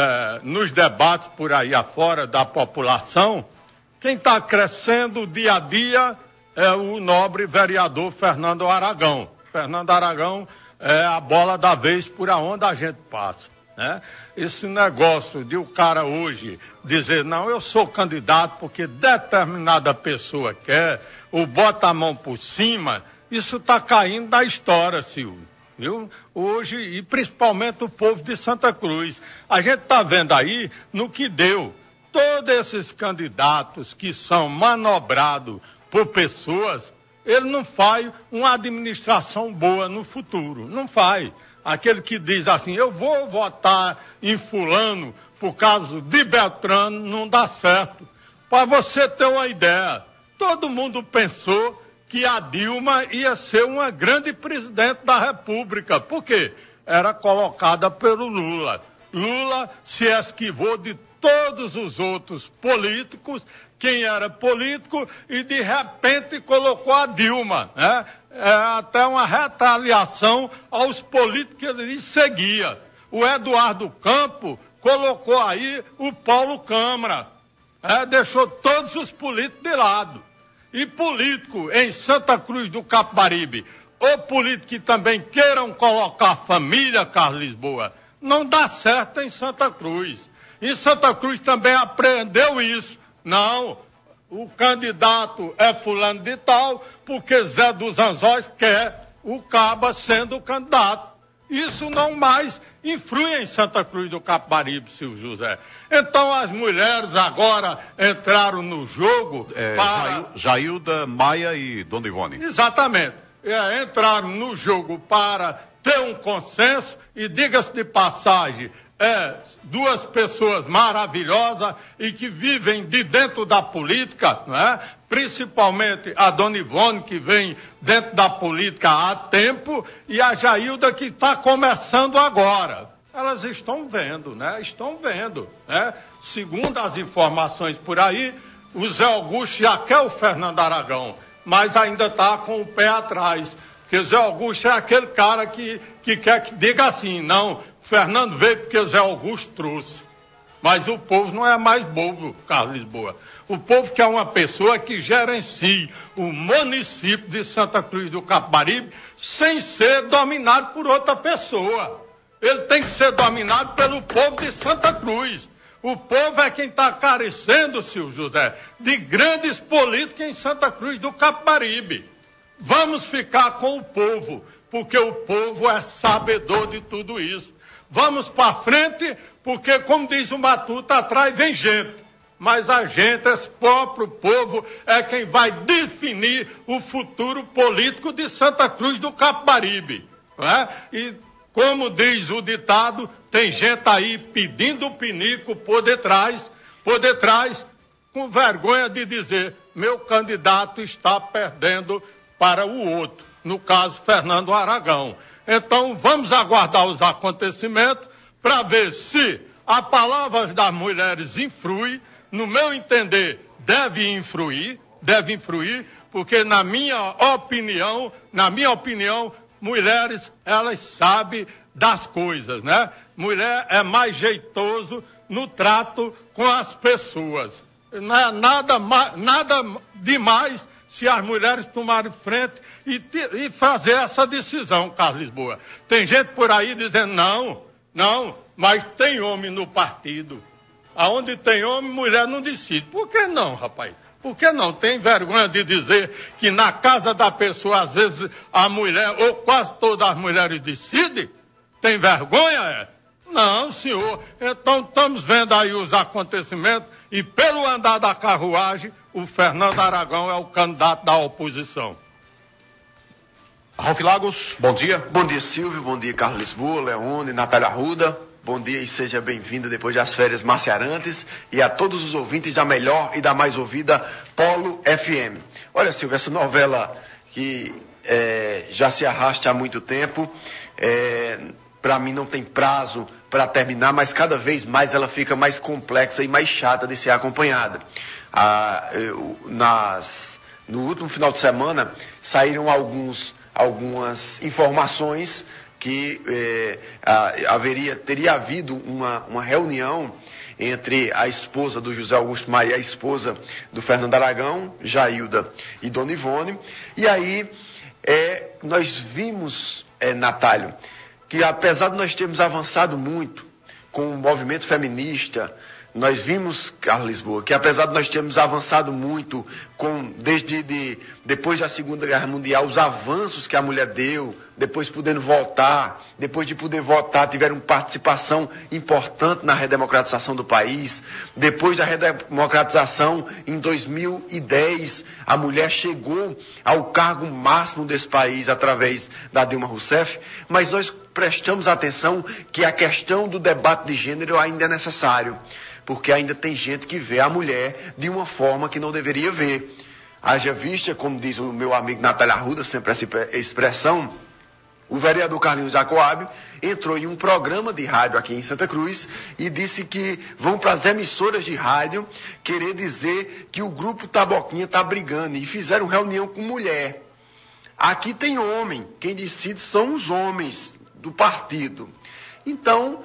nos debates por aí afora da população, quem está crescendo dia a dia é o nobre vereador Fernando Aragão. Fernando Aragão é a bola da vez por aonde a gente passa, né? Esse negócio de o cara hoje dizer: não, eu sou candidato porque determinada pessoa quer, ou bota a mão por cima, isso está caindo da história, Silvio, viu? Hoje, e principalmente o povo de Santa Cruz. A gente está vendo aí no que deu. Todos esses candidatos que são manobrados por pessoas, ele não faz uma administração boa no futuro, não faz. Aquele que diz assim: eu vou votar em fulano por causa de Beltrano, não dá certo. Para você ter uma ideia, todo mundo pensou que a Dilma ia ser uma grande presidente da República. Por quê? Era colocada pelo Lula. Lula se esquivou de todos os outros políticos, quem era político, e de repente colocou a Dilma, né? Até uma retaliação aos políticos que ele seguia. O Eduardo Campos colocou aí o Paulo Câmara, deixou todos os políticos de lado. E político em Santa Cruz do Capibaribe, ou político que também queiram colocar família, Carlos Lisboa, não dá certo em Santa Cruz. E Santa Cruz também aprendeu isso. Não, o candidato é fulano de tal, porque Zé dos Anzóis quer o caba sendo o candidato. Isso não mais influi em Santa Cruz do Capibaribe, Silvio José. Então as mulheres agora entraram no jogo para... Jailda, Maia e Dona Ivone. Exatamente. Entraram no jogo para ter um consenso e, diga-se de passagem, duas pessoas maravilhosas e que vivem de dentro da política, não é? Principalmente a Dona Ivone, que vem dentro da política há tempo, e a Jailda, que está começando agora. Elas estão vendo, né? Estão vendo, né? Segundo as informações por aí, o Zé Augusto já quer o Fernando Aragão, mas ainda está com o pé atrás. Porque o Zé Augusto é aquele cara que quer que diga assim: não, Fernando veio porque o Zé Augusto trouxe. Mas o povo não é mais bobo, Carlos Lisboa. O povo quer uma pessoa que gerencie o município de Santa Cruz do Capibaribe sem ser dominado por outra pessoa. Ele tem que ser dominado pelo povo de Santa Cruz. O povo é quem está carecendo, Silvio José, de grandes políticos em Santa Cruz do Capibaribe. Vamos ficar com o povo, porque o povo é sabedor de tudo isso. Vamos para frente, porque, como diz o Matuto, atrás vem gente. Mas a gente, esse próprio povo, é quem vai definir o futuro político de Santa Cruz do Capibaribe. Não é? E, como diz o ditado, tem gente aí pedindo o pinico por detrás, com vergonha de dizer, meu candidato está perdendo para o outro, no caso, Fernando Aragão. Então, vamos aguardar os acontecimentos para ver se a palavra das mulheres influi. No meu entender, deve influir, porque na minha opinião, mulheres, elas sabem das coisas, né? Mulher é mais jeitoso no trato com as pessoas. Não é nada demais se as mulheres tomarem frente e fazer essa decisão, Carlos Lisboa. Tem gente por aí dizendo, não, mas tem homem no partido. Aonde tem homem, mulher não decide. Por que não, rapaz? Por que não? Tem vergonha de dizer que na casa da pessoa, às vezes, a mulher, ou quase todas as mulheres decidem? Tem vergonha, Não, senhor. Então, estamos vendo aí os acontecimentos e, pelo andar da carruagem, o Fernando Aragão é o candidato da oposição. Ralf Lagos, bom dia. Bom dia, Silvio. Bom dia, Carlos Lisboa, Leone, Natália Arruda. Bom dia e seja bem-vindo depois das férias macearantes e a todos os ouvintes da melhor e da mais ouvida Polo FM. Olha, Silvio, essa novela que já se arrasta há muito tempo, para mim não tem prazo para terminar, mas cada vez mais ela fica mais complexa e mais chata de ser acompanhada. No último final de semana saíram algumas informações que teria havido uma reunião entre a esposa do José Augusto Maia e a esposa do Fernando Aragão, Jailda e Dona Ivone. E aí nós vimos, Natália, que apesar de nós termos avançado muito com o movimento feminista, nós vimos, Carlos Lisboa, que apesar de nós termos avançado muito depois da Segunda Guerra Mundial, os avanços que a mulher deu, depois podendo votar, depois de poder votar, tiveram participação importante na redemocratização do país. Depois da redemocratização, em 2010, a mulher chegou ao cargo máximo desse país através da Dilma Rousseff, mas nós prestamos atenção que a questão do debate de gênero ainda é necessário, porque ainda tem gente que vê a mulher de uma forma que não deveria ver. Haja vista, como diz o meu amigo Natália Arruda, sempre essa expressão, o vereador Carlinhos da Coab entrou em um programa de rádio aqui em Santa Cruz e disse que vão para as emissoras de rádio querer dizer que o grupo Taboquinha está brigando e fizeram reunião com mulher. Aqui tem homem, quem decide são os homens do partido. Então,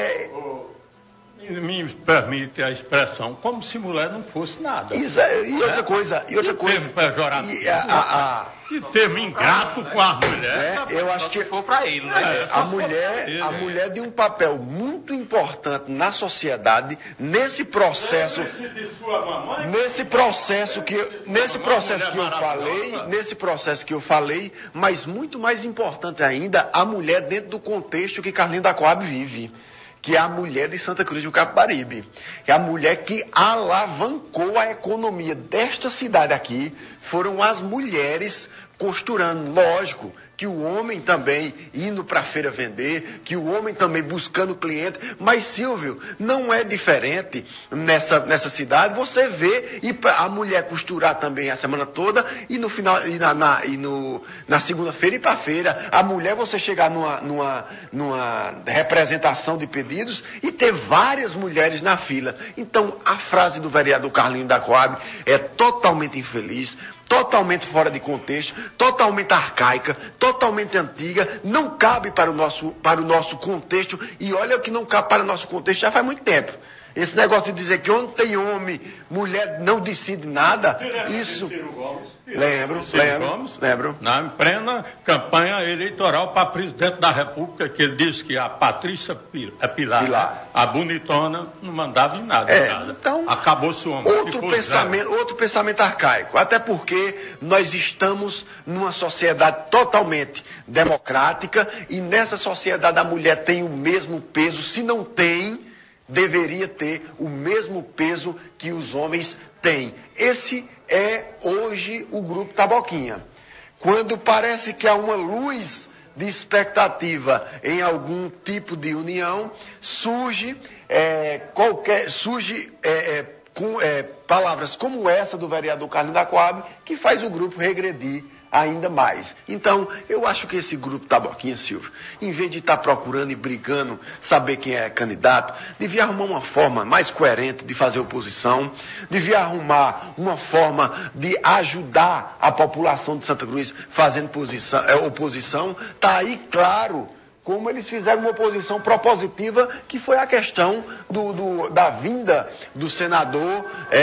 me permite a expressão, como se mulher não fosse nada. E outra coisa. Termo pejorativo. Que termo ingrato com a mulher. Eu acho que se for para ele, né? A mulher tem um papel muito importante na sociedade nesse processo que eu falei, mas muito mais importante ainda, a mulher dentro do contexto que Carlinhos da Coab vive, que é a mulher de Santa Cruz do Capibaribe, que é a mulher que alavancou a economia desta cidade aqui, foram as mulheres costurando. Lógico que o homem também indo para a feira vender, que o homem também buscando cliente, mas, Silvio, não é diferente nessa cidade. Você vê a mulher costurar também a semana toda e no final na segunda-feira ir para a feira. A mulher, você chegar numa representação de pedidos e ter várias mulheres na fila. Então, a frase do vereador Carlinhos da Coab é totalmente infeliz, totalmente fora de contexto, totalmente arcaica, totalmente antiga, não cabe para o nosso contexto, e olha que não cabe para o nosso contexto já faz muito tempo. Esse negócio de dizer que onde tem homem, mulher não decide nada, isso... Lembro. Na plena campanha eleitoral para presidente da República, que ele disse que a Patrícia Pilar, a bonitona, não mandava em nada. Então, acabou-se o homem. Outro pensamento arcaico. Até porque nós estamos numa sociedade totalmente democrática e nessa sociedade a mulher tem o mesmo peso, se não tem, deveria ter o mesmo peso que os homens têm. Esse é hoje o grupo Taboquinha. Quando parece que há uma luz de expectativa em algum tipo de união, surge com palavras como essa do vereador Carlinhos da Coab, que faz o grupo regredir ainda mais. Então, eu acho que esse grupo Taboquinha, Silvio, em vez de estar procurando e brigando, saber quem é candidato, devia arrumar uma forma mais coerente de fazer oposição, devia arrumar uma forma de ajudar a população de Santa Cruz fazendo oposição. Está aí claro como eles fizeram uma oposição propositiva, que foi a questão da vinda do senador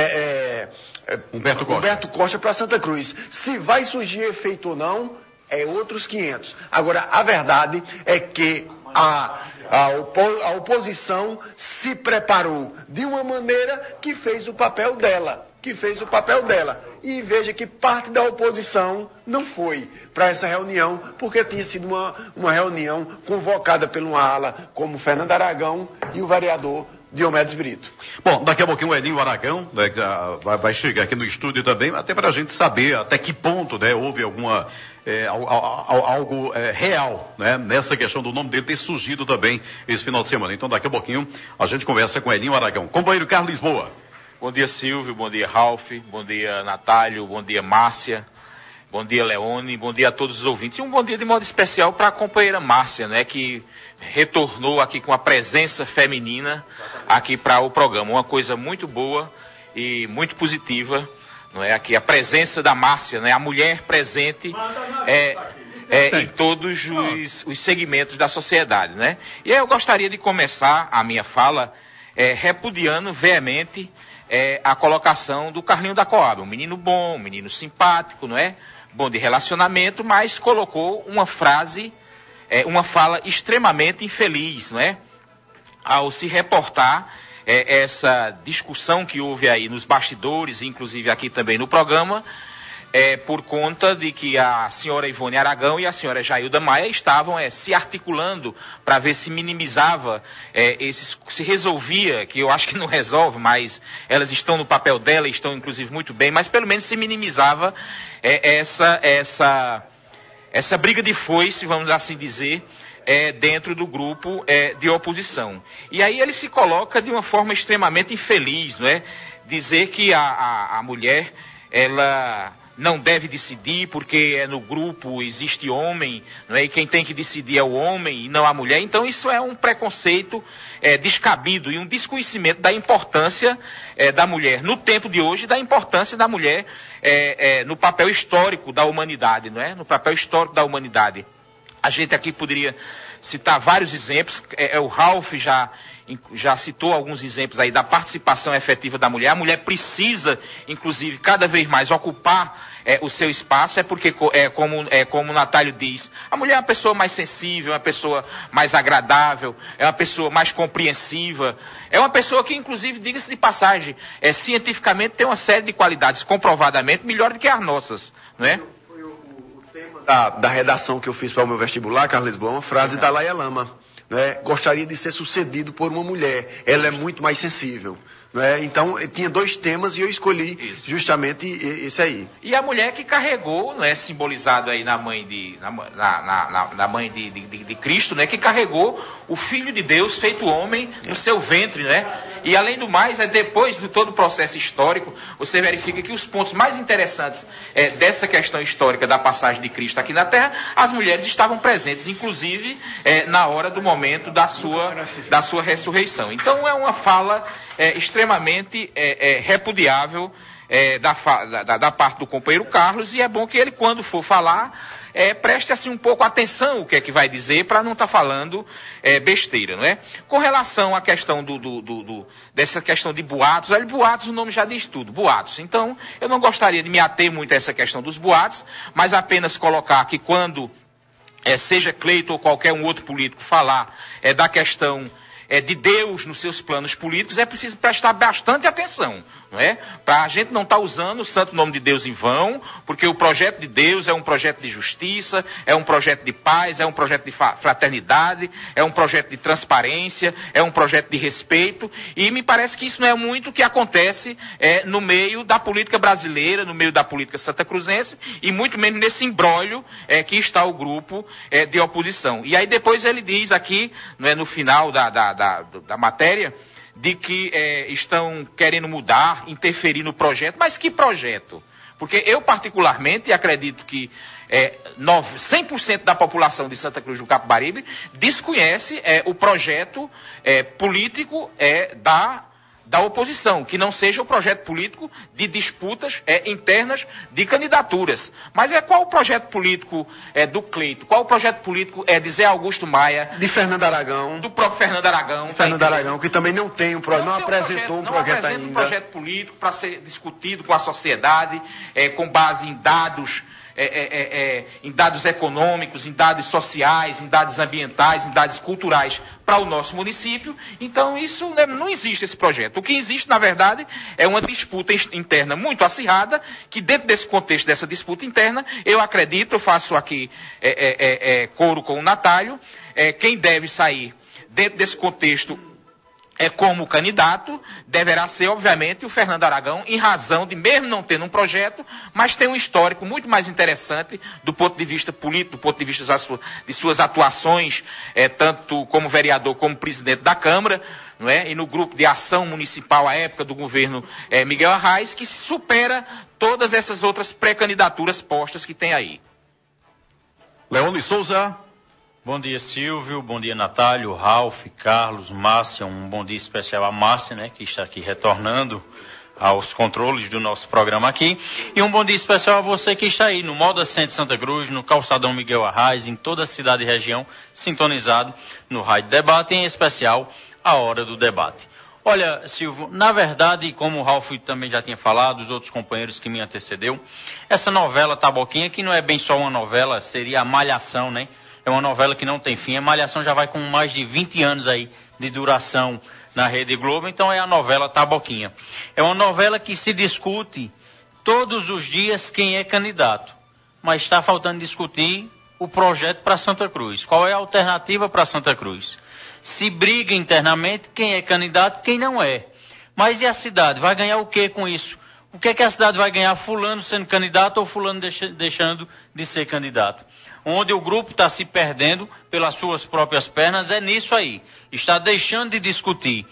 Humberto Costa para Santa Cruz. Se vai surgir efeito ou não, é outros 500. Agora, a verdade é que a oposição se preparou de uma maneira que fez o papel dela. E veja que parte da oposição não foi para essa reunião, porque tinha sido uma reunião convocada por uma ala como Fernando Aragão e o vereador Diomedes Brito. Bom, daqui a pouquinho o Elinho Aragão, né, vai chegar aqui no estúdio também, até para a gente saber até que ponto, né, houve alguma algo real, né, nessa questão do nome dele ter surgido também esse final de semana. Então daqui a pouquinho a gente conversa com o Elinho Aragão. Companheiro Carlos Lisboa. Bom dia, Silvio, bom dia, Ralf, bom dia, Natálio, bom dia, Márcia, bom dia, Leone, bom dia a todos os ouvintes. E um bom dia de modo especial para a companheira Márcia, né, que retornou aqui com a presença feminina aqui para o programa. Uma coisa muito boa e muito positiva, não é? Aqui a presença da Márcia, né, a mulher presente em todos os segmentos da sociedade, né? E aí eu gostaria de começar a minha fala repudiando veemente a colocação do Carlinho da Coab, um menino bom, um menino simpático, não é? Bom de relacionamento, mas colocou uma frase, uma fala extremamente infeliz, não é? Ao se reportar essa discussão que houve aí nos bastidores, inclusive aqui também no programa, por conta de que a senhora Ivone Aragão e a senhora Jailda Maia estavam se articulando para ver se minimizava, se resolvia, que eu acho que não resolve, mas elas estão no papel dela, estão inclusive muito bem, mas pelo menos se minimizava essa briga de foice, vamos assim dizer, dentro do grupo de oposição. E aí ele se coloca de uma forma extremamente infeliz, não é? Dizer que a mulher, ela não deve decidir porque no grupo existe homem, não é? E quem tem que decidir é o homem e não a mulher. Então isso é um preconceito descabido e um desconhecimento da importância da mulher no tempo de hoje, da importância da mulher no papel histórico da humanidade, não é? No papel histórico da humanidade. A gente aqui poderia citar vários exemplos, o Ralf já citou alguns exemplos aí da participação efetiva da mulher. A mulher precisa, inclusive, cada vez mais ocupar o seu espaço, porque, como o Natálio diz, a mulher é uma pessoa mais sensível, é uma pessoa mais agradável, é uma pessoa mais compreensiva, é uma pessoa que, inclusive, diga-se de passagem, cientificamente tem uma série de qualidades comprovadamente melhores do que as nossas, não é? Da redação que eu fiz para o meu vestibular, Carlos Lisboa, uma frase da Laia Lama, né? Gostaria de ser sucedido por uma mulher, ela é muito mais sensível, né? Então, tinha 2 temas e eu escolhi justamente esse aí. E a mulher que carregou, né, simbolizado aí na mãe na mãe de Cristo, né, que carregou o Filho de Deus feito homem no seu ventre, né? E além do mais, depois de todo o processo histórico, você verifica que os pontos mais interessantes dessa questão histórica da passagem de Cristo aqui na Terra, as mulheres estavam presentes, inclusive na hora do momento da sua ressurreição. Então é uma fala extremamente repudiável da parte do companheiro Carlos, e é bom que ele, quando for falar, preste assim um pouco atenção o que é que vai dizer, para não estar falando besteira, não é? Com relação à questão dessa questão de boatos, boatos, o nome já diz tudo, boatos. Então, eu não gostaria de me ater muito a essa questão dos boatos, mas apenas colocar que quando seja Cleiton ou qualquer um outro político falar da questão de Deus nos seus planos políticos, é preciso prestar bastante atenção, não é? Para a gente não estar usando o santo nome de Deus em vão, porque o projeto de Deus é um projeto de justiça, é um projeto de paz, é um projeto de fraternidade, é um projeto de transparência, é um projeto de respeito, e me parece que isso não é muito o que acontece no meio da política brasileira, no meio da política santacruzense, e muito menos nesse imbróglio que está o grupo de oposição. E aí depois ele diz aqui, não é, no final da matéria, de que estão querendo mudar, interferir no projeto. Mas que projeto? Porque eu, particularmente, acredito que 100% da população de Santa Cruz do Capibaribe desconhece o projeto político da oposição, que não seja o projeto político de disputas internas de candidaturas. Mas qual o projeto político do Cleito? Qual o projeto político de Zé Augusto Maia? De Fernando Aragão. Do próprio Fernando Aragão. Fernando Aragão, que também não tem não apresentou um projeto ainda. Não apresenta um projeto político para ser discutido com a sociedade, com base em dados, em dados econômicos, em dados sociais, em dados ambientais, em dados culturais para o nosso município. Então, isso não existe esse projeto. O que existe, na verdade, é uma disputa interna muito acirrada, que dentro desse contexto dessa disputa interna, eu acredito, eu faço aqui coro com o Natálio, quem deve sair dentro desse contexto como candidato, deverá ser, obviamente, o Fernando Aragão, em razão de, mesmo não tendo um projeto, mas tem um histórico muito mais interessante do ponto de vista político, do ponto de vista de suas atuações, tanto como vereador como presidente da Câmara, não é? E no grupo de ação municipal à época do governo Miguel Arraes, que supera todas essas outras pré-candidaturas postas que tem aí. Leone Souza. Bom dia, Silvio. Bom dia, Natálio, Ralf, Carlos, Márcia. Um bom dia especial à Márcia, né, que está aqui retornando aos controles do nosso programa aqui. E um bom dia especial a você que está aí no Moda Centro Santa Cruz, no Calçadão Miguel Arraes, em toda a cidade e região, sintonizado no Rádio Debate, em especial a Hora do Debate. Olha, Silvio, na verdade, como o Ralf também já tinha falado, os outros companheiros que me antecedeu, essa novela Taboquinha, que não é bem só uma novela, seria a Malhação, né? É uma novela que não tem fim. A Malhação já vai com mais de 20 anos aí de duração na Rede Globo, então é a novela Taboquinha. É uma novela que se discute todos os dias quem é candidato, mas está faltando discutir o projeto para Santa Cruz. Qual é a alternativa para Santa Cruz? Se briga internamente quem é candidato e quem não é. Mas e a cidade? Vai ganhar o que com isso? O que é que a cidade vai ganhar? Fulano sendo candidato ou fulano deixando de ser candidato? Onde o grupo está se perdendo pelas suas próprias pernas é nisso aí. Está deixando de discutir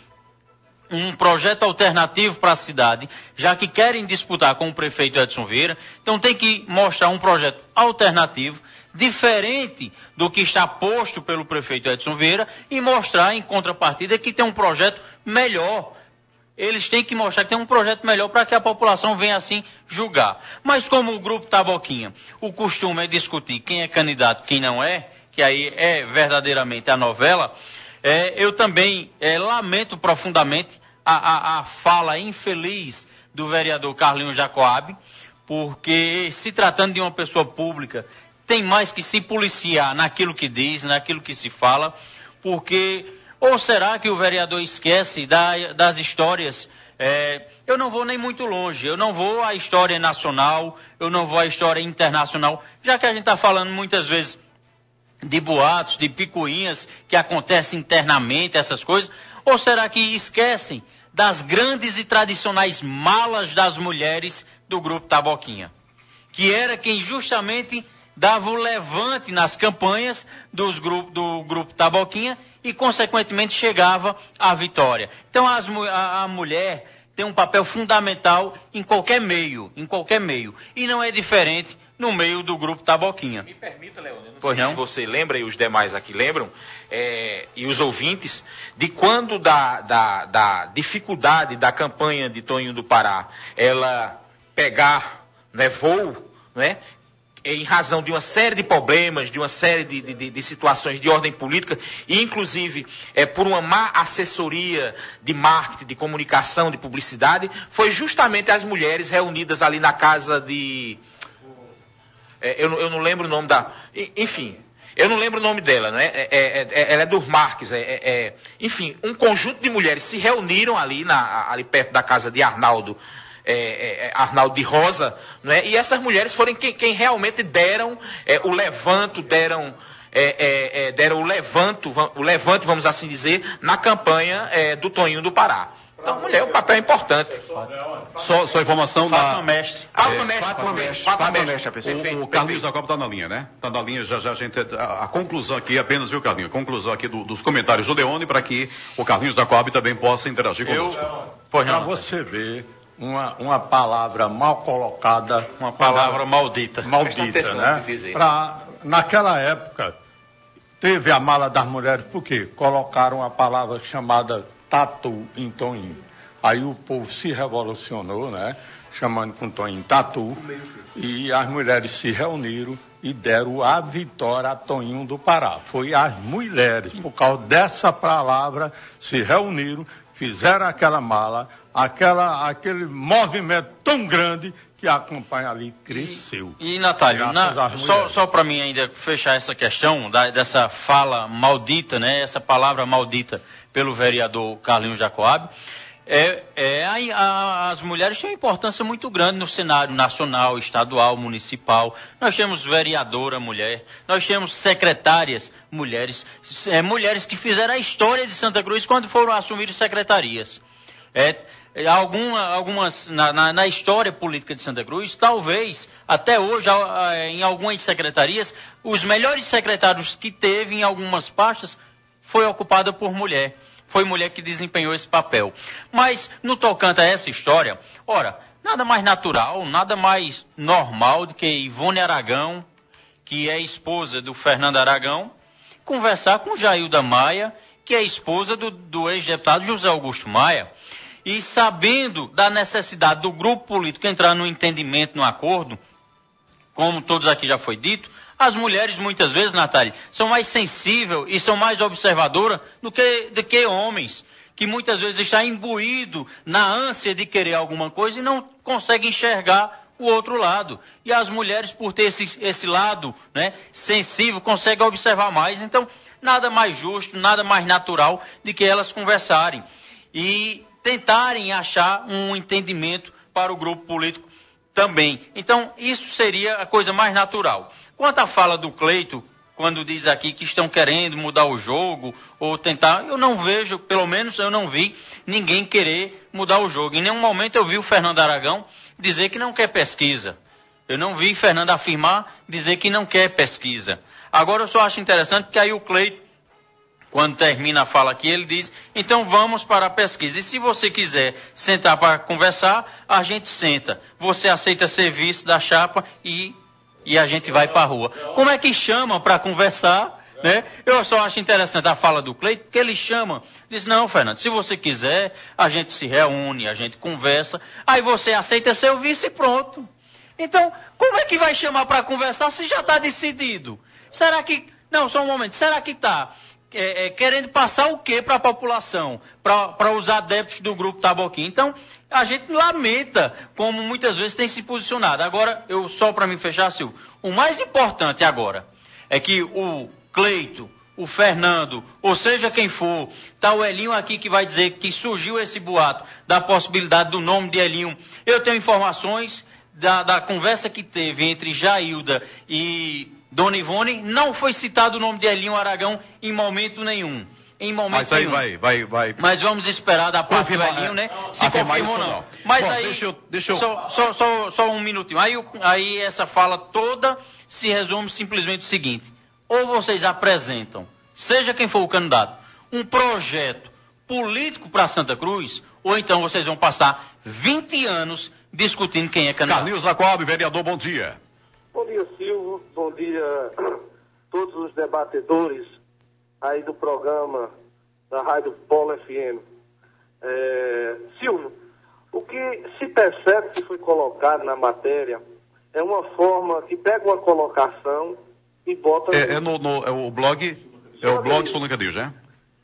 um projeto alternativo para a cidade, já que querem disputar com o prefeito Edson Vieira. Então tem que mostrar um projeto alternativo, diferente do que está posto pelo prefeito Edson Vieira, e mostrar em contrapartida que tem um projeto melhor. Eles têm que mostrar que tem um projeto melhor para que a população venha assim julgar. Mas como o grupo Taboquinha, o costume é discutir quem é candidato e quem não é, que aí é verdadeiramente a novela, eu também lamento profundamente a fala infeliz do vereador Carlinhos Jacoab, porque se tratando de uma pessoa pública, tem mais que se policiar naquilo que diz, naquilo que se fala, porque... Ou será que o vereador esquece das histórias? Eu não vou nem muito longe, eu não vou à história nacional, eu não vou à história internacional, já que a gente está falando muitas vezes de boatos, de picuinhas que acontecem internamente, essas coisas. Ou será que esquecem das grandes e tradicionais malas das mulheres do grupo Taboquinha? Que era quem justamente dava o levante nas campanhas do grupo Taboquinha e, consequentemente, chegava à vitória. Então, a mulher tem um papel fundamental em qualquer meio. E não é diferente no meio do grupo Taboquinha. Me permita, Leone, não sei se você lembra, e os demais aqui lembram, e os ouvintes, de quando da dificuldade da campanha de Toninho do Pará, ela pegar voo, né? Em razão de uma série de problemas, de uma série de situações de ordem política, e inclusive por uma má assessoria de marketing, de comunicação, de publicidade, foi justamente as mulheres reunidas ali na casa de... Eu não lembro o nome da... Enfim, eu não lembro o nome dela, né? Ela é dos Marques. Enfim, um conjunto de mulheres se reuniram ali perto da casa de Arnaldo de Rosa, né? E essas mulheres foram quem realmente deram o levante, vamos assim dizer, na campanha do Toninho do Pará. Então, mulher, o papel é importante. Só informação Fátima Mestre. Fátima Mestre, a pessoa. O Carlinhos da Copa está na linha, né? Está na linha, já a gente... A conclusão aqui apenas, viu, Carlinhos? A conclusão aqui dos comentários do Leone para que o Carlinhos da Coab também possa interagir conosco. Para você ver uma palavra mal colocada... Uma palavra maldita. Maldita, né? Naquela época, teve a mala das mulheres, por quê? Colocaram a palavra chamada tatu em Toinho. Aí o povo se revolucionou, né? Chamando com Toinho tatu. E as mulheres se reuniram e deram a vitória a Toinho do Pará. Foi as mulheres, por causa dessa palavra, se reuniram, fizeram aquela mala, aquele movimento tão grande que a campanha ali cresceu. E Natália, só para mim ainda fechar essa questão dessa fala maldita, né? Essa palavra maldita pelo vereador Carlinhos da Coab, as mulheres têm uma importância muito grande no cenário nacional, estadual, municipal. Nós temos vereadora mulher, nós temos secretárias mulheres, mulheres que fizeram a história de Santa Cruz quando foram assumir secretarias. Algumas na história política de Santa Cruz, talvez até hoje em algumas secretarias, os melhores secretários que teve em algumas pastas foi ocupada por mulher. Foi mulher que desempenhou esse papel. Mas no tocante a essa história, nada mais natural, nada mais normal do que Ivone Aragão, que é esposa do Fernando Aragão, conversar com Jailda Maia, que é esposa do ex-deputado José Augusto Maia. E sabendo da necessidade do grupo político entrar no entendimento, no acordo, como todos aqui já foi dito, as mulheres muitas vezes, Natália, são mais sensíveis e são mais observadoras do que homens, que muitas vezes estão imbuídos na ânsia de querer alguma coisa e não conseguem enxergar o outro lado. E as mulheres, por ter esse lado, né, sensível, conseguem observar mais. Então, nada mais justo, nada mais natural de que elas conversarem e tentarem achar um entendimento para o grupo político também. Então, isso seria a coisa mais natural. Quanto à fala do Cleito, quando diz aqui que estão querendo mudar o jogo ou tentar, eu não vejo, pelo menos eu não vi ninguém querer mudar o jogo. Em nenhum momento eu vi o Fernando Aragão dizer que não quer pesquisa. Eu não vi Fernando afirmar dizer que não quer pesquisa. Agora eu só acho interessante que aí o Cleito, quando termina a fala aqui, ele diz, então vamos para a pesquisa. E se você quiser sentar para conversar, a gente senta. Você aceita serviço da chapa e a gente vai para a rua. Como é que chama para conversar, né? Eu só acho interessante a fala do Cleito, que ele chama, diz, não, Fernando, se você quiser, a gente se reúne, a gente conversa, aí você aceita seu vice e pronto. Então, como é que vai chamar para conversar se já está decidido? Será que, não, só um momento, será que está querendo passar o quê para a população? Para os adeptos do grupo Taboquim. Então, a gente lamenta como muitas vezes tem se posicionado. Agora, só para me fechar, Silvio, o mais importante agora é que o Cleito, o Fernando, ou seja quem for, está o Elinho aqui que vai dizer que surgiu esse boato da possibilidade do nome de Elinho. Eu tenho informações da conversa que teve entre Jailda e Dona Ivone, não foi citado o nome de Elinho Aragão em momento nenhum. Mas aí vai. Mas vamos esperar da parte do Elinho, né? Se confirmou ou não. Mas bom, aí, deixa eu... Só um minutinho. Aí essa fala toda se resume simplesmente o seguinte. Ou vocês apresentam, seja quem for o candidato, um projeto político para Santa Cruz, ou então vocês vão passar 20 anos discutindo quem é candidato. Carlinhos da Coab, vereador, bom dia. Bom dia, Silvio. Bom dia a todos os debatedores aí do programa da Rádio Polo FM. Silvio, o que se percebe que foi colocado na matéria é uma forma que pega uma colocação e bota... É o blog Solano Cadilho, né?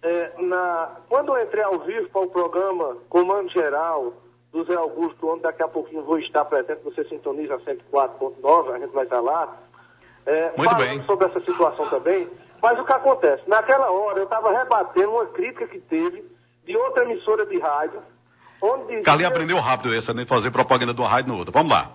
Quando eu entrei ao vivo para o programa Comando Geral do Zé Augusto, onde daqui a pouquinho vou estar presente, você sintoniza 104.9, a gente vai estar lá, muito falando bem sobre essa situação também. Mas o que acontece? Naquela hora eu estava rebatendo uma crítica que teve de outra emissora de rádio, onde dizia... Carlinhos aprendeu rápido essa, né? Fazer propaganda de uma rádio no outro. Vamos lá.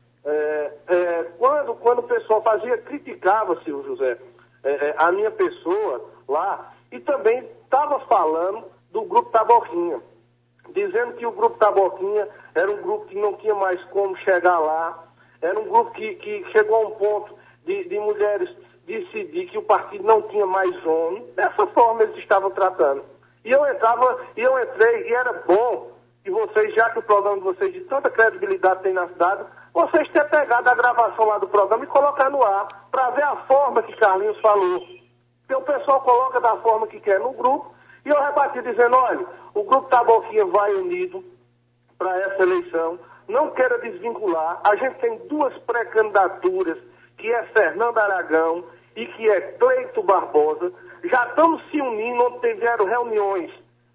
Quando o pessoal criticava, Silvio José, a minha pessoa lá, e também estava falando do grupo Taboquinha. dizendo que o Grupo Taboquinha era um grupo que não tinha mais como chegar lá, era um grupo que chegou a um ponto de mulheres decidir que o partido não tinha mais homem. Dessa forma eles estavam tratando. E eu entrei, e era bom que vocês, já que o programa de vocês de tanta credibilidade tem na cidade, vocês terem pegado a gravação lá do programa e colocar no ar, para ver a forma que Carlinhos falou. Porque o pessoal coloca da forma que quer no grupo, e eu rebati dizendo, olha, o Grupo Taboquinha vai unido para essa eleição, não queira desvincular. A gente tem 2 pré-candidaturas, que é Fernando Aragão e que é Cleito Barbosa. Já estamos se unindo, onde tiveram reuniões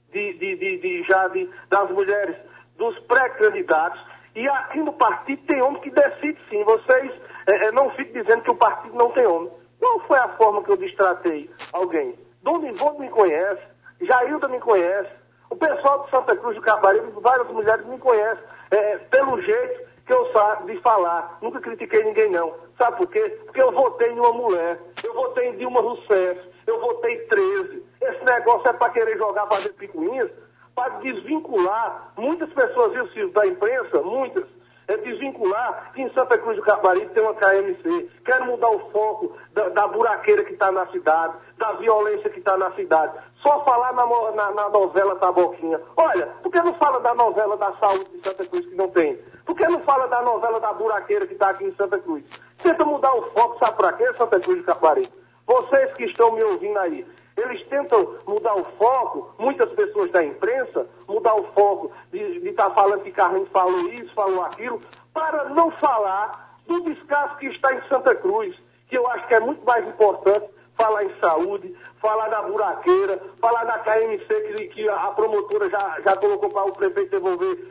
das mulheres, dos pré-candidatos, e aqui no partido tem homem que decide sim. Vocês não fiquem dizendo que o partido não tem homem. Qual foi a forma que eu destratei alguém? Dona Ivone me conhece, Jailda me conhece, o pessoal de Santa Cruz do Caparibe, várias mulheres me conhecem, pelo jeito que eu sabe de falar. Nunca critiquei ninguém, não. Sabe por quê? Porque eu votei em uma mulher, eu votei em Dilma Rousseff, eu votei 13. Esse negócio é para querer jogar, fazer picuinhas, para desvincular. Muitas pessoas, viu, Silvio, da imprensa, muitas, desvincular que em Santa Cruz do Caparibe tem uma KMC. Quero mudar o foco da buraqueira que está na cidade, da violência que está na cidade. Só falar na novela Taboquinha. Olha, por que não fala da novela da saúde de Santa Cruz que não tem? Por que não fala da novela da buraqueira que está aqui em Santa Cruz? Tenta mudar o foco, sabe para quê, Santa Cruz do Caparibe? Vocês que estão me ouvindo aí, eles tentam mudar o foco, muitas pessoas da imprensa, mudar o foco de estar falando que Carlinhos falou isso, falou aquilo, para não falar do descaso que está em Santa Cruz, que eu acho que é muito mais importante falar em saúde, falar da buraqueira, falar da KMC que a promotora já colocou para o prefeito devolver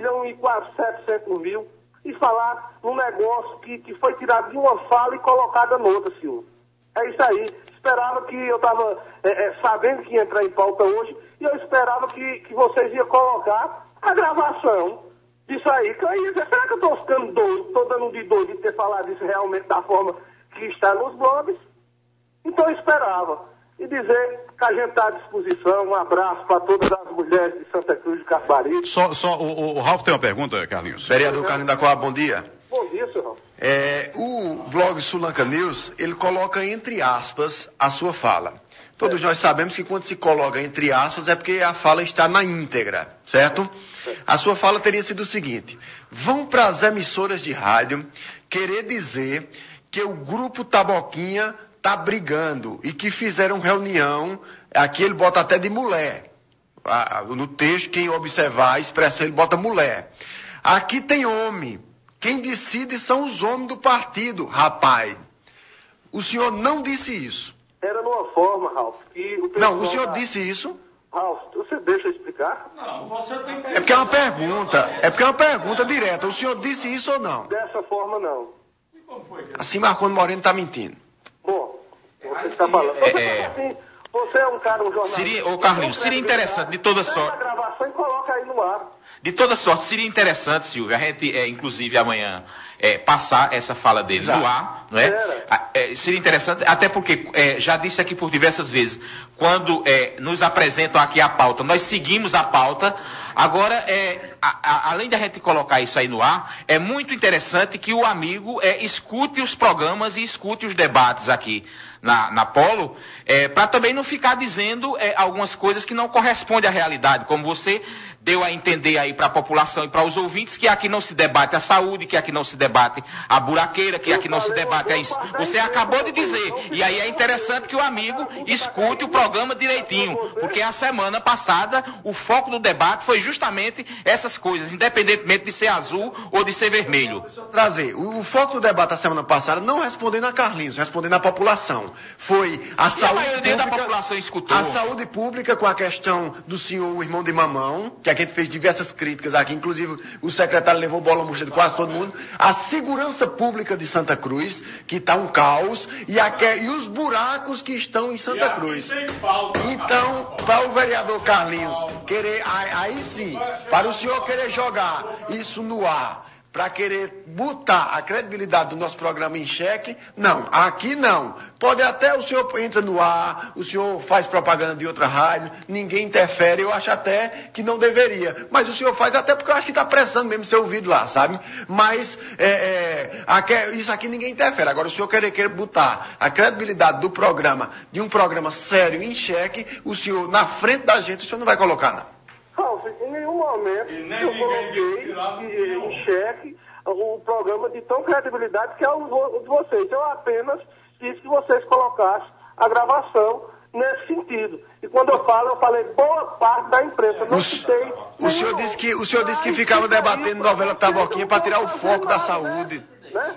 1.400.000 e falar num negócio que foi tirado de uma fala e colocada noutra, senhor. É isso aí. Esperava que eu estava sabendo que ia entrar em pauta hoje e eu esperava que vocês iam colocar a gravação disso aí. Que eu ia dizer, será que eu estou ficando doido, estou dando de doido de ter falado isso realmente da forma que está nos blogs? Então eu esperava. E dizer que a gente está à disposição. Um abraço para todas as mulheres de Santa Cruz de Caparibe. O Ralf tem uma pergunta, Carlinhos. Vereador Carlinhos da Coab, bom dia. Bom dia, senhor. O blog Sulanca News, ele coloca entre aspas a sua fala. Todos nós sabemos que quando se coloca entre aspas é porque a fala está na íntegra, certo? A sua fala teria sido o seguinte: vão para as emissoras de rádio querer dizer que o Grupo Taboquinha está brigando e que fizeram reunião, aqui ele bota até de mulher. No texto, quem observar a expressão, ele bota mulher. Aqui tem homem. Quem decide são os homens do partido, rapaz. O senhor não disse isso. Era numa forma, Ralf, que o pessoal... Não, o senhor disse isso? Ralf, você deixa eu explicar? Não, você tem que... É porque é uma pergunta. É porque é uma pergunta direta. O senhor disse isso ou não? Dessa forma, não. Assim Marconi Moreno está mentindo. Bom, você está falando... Você é um cara, um jornalista... Carlinhos, seria interessante, de toda sorte... Pega a gravação e coloca aí no ar. De toda sorte, seria interessante, Silvio, a gente, inclusive, amanhã, passar essa fala dele no ar, não é? Seria interessante, até porque, já disse aqui por diversas vezes, quando nos apresentam aqui a pauta, nós seguimos a pauta. Agora, além de a gente colocar isso aí no ar, é muito interessante que o amigo escute os programas e escute os debates aqui na Polo, para também não ficar dizendo algumas coisas que não correspondem à realidade, como você deu a entender aí para a população e para os ouvintes que aqui não se debate a saúde, que aqui não se debate a buraqueira, que aqui não se debate Você acabou de dizer. E aí é interessante que o amigo escute o programa direitinho, porque a semana passada o foco do debate foi justamente essas coisas, independentemente de ser azul ou de ser vermelho. Trazer. O foco do debate da semana passada não respondendo a Carlinhos, respondendo à população. Foi a saúde pública. A maioria da população escutou. A saúde pública com a questão do senhor, o irmão de mamão, que a gente fez diversas críticas aqui, inclusive o secretário levou bola murcha de quase todo mundo. A segurança pública de Santa Cruz, que está um caos, e os buracos que estão em Santa Cruz. Então, para o vereador Carlinhos querer, aí sim, para o senhor querer jogar isso no ar, para querer botar a credibilidade do nosso programa em xeque. Não, aqui não. Pode até o senhor entra no ar, o senhor faz propaganda de outra rádio, ninguém interfere, eu acho até que não deveria. Mas o senhor faz até porque eu acho que está pressando mesmo ser ouvido lá, sabe? Mas isso aqui ninguém interfere. Agora, o senhor querer botar a credibilidade do programa, de um programa sério em xeque, o senhor, na frente da gente, o senhor não vai colocar, não. Ralf, em nenhum momento eu coloquei em xeque o programa de tão credibilidade que é o de vocês. Eu apenas disse que vocês colocassem a gravação nesse sentido. E quando eu falei boa parte da imprensa. Não citei. O senhor disse que ficava debatendo novela Taboquinha para tirar o foco da saúde. Né?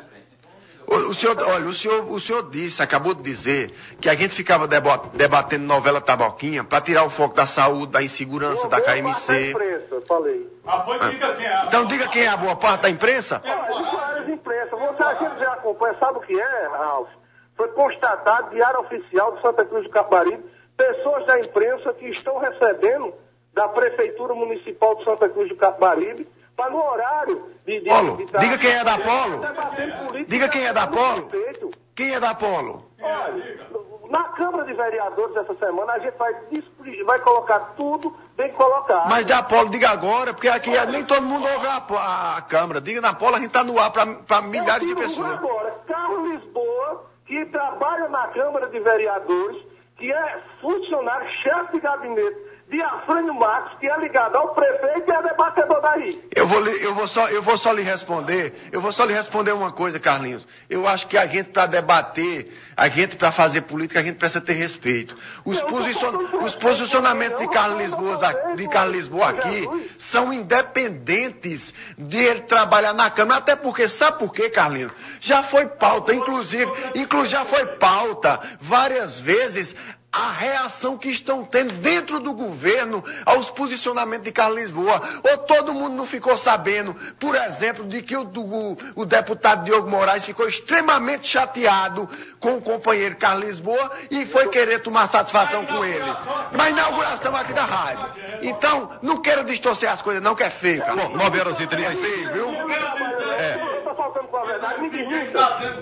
O senhor acabou de dizer que a gente ficava debatendo novela Taboquinha para tirar o foco da saúde, da insegurança, da KMC. Da imprensa, falei. Então diga quem é a boa parte da imprensa. De várias imprensas. Você a gente já acompanha, sabe o que é, Ralf? Foi constatado, diário oficial de Santa Cruz do Capibaribe, pessoas da imprensa que estão recebendo da Prefeitura Municipal de Santa Cruz do Capibaribe, para no horário de diga quem é da Polo. Diga quem é da Polo. Quem é da Polo? Olha, na Câmara de Vereadores essa semana a gente vai colocar tudo bem colocado. Mas da Polo, diga agora, porque aqui nem todo mundo ouve a Câmara. Diga na Polo, a gente está no ar para milhares de pessoas. Agora, Carlos Lisboa, que trabalha na Câmara de Vereadores, que é funcionário, chefe de gabinete de Afrânio Marques, que é ligado ao prefeito e é debatedor daí. Eu vou só lhe responder uma coisa, Carlinhos. Eu acho que a gente, para debater, a gente, para fazer política, a gente precisa ter respeito. Os posicionamentos de Carlos Lisboa aqui são independentes de ele trabalhar na Câmara. Até porque, sabe por quê, Carlinhos? Já foi pauta, inclusive já foi pauta várias vezes a reação que estão tendo dentro do governo aos posicionamentos de Carlos Lisboa. Ou todo mundo não ficou sabendo, por exemplo, de que o deputado Diogo Moraes ficou extremamente chateado com o companheiro Carlos Lisboa e foi querer tomar satisfação com ele. Na inauguração aqui da rádio. Então, não quero distorcer as coisas não, que é feio, cara. Bom, 9h36, viu? Eu tô faltando com a verdade, me desminta.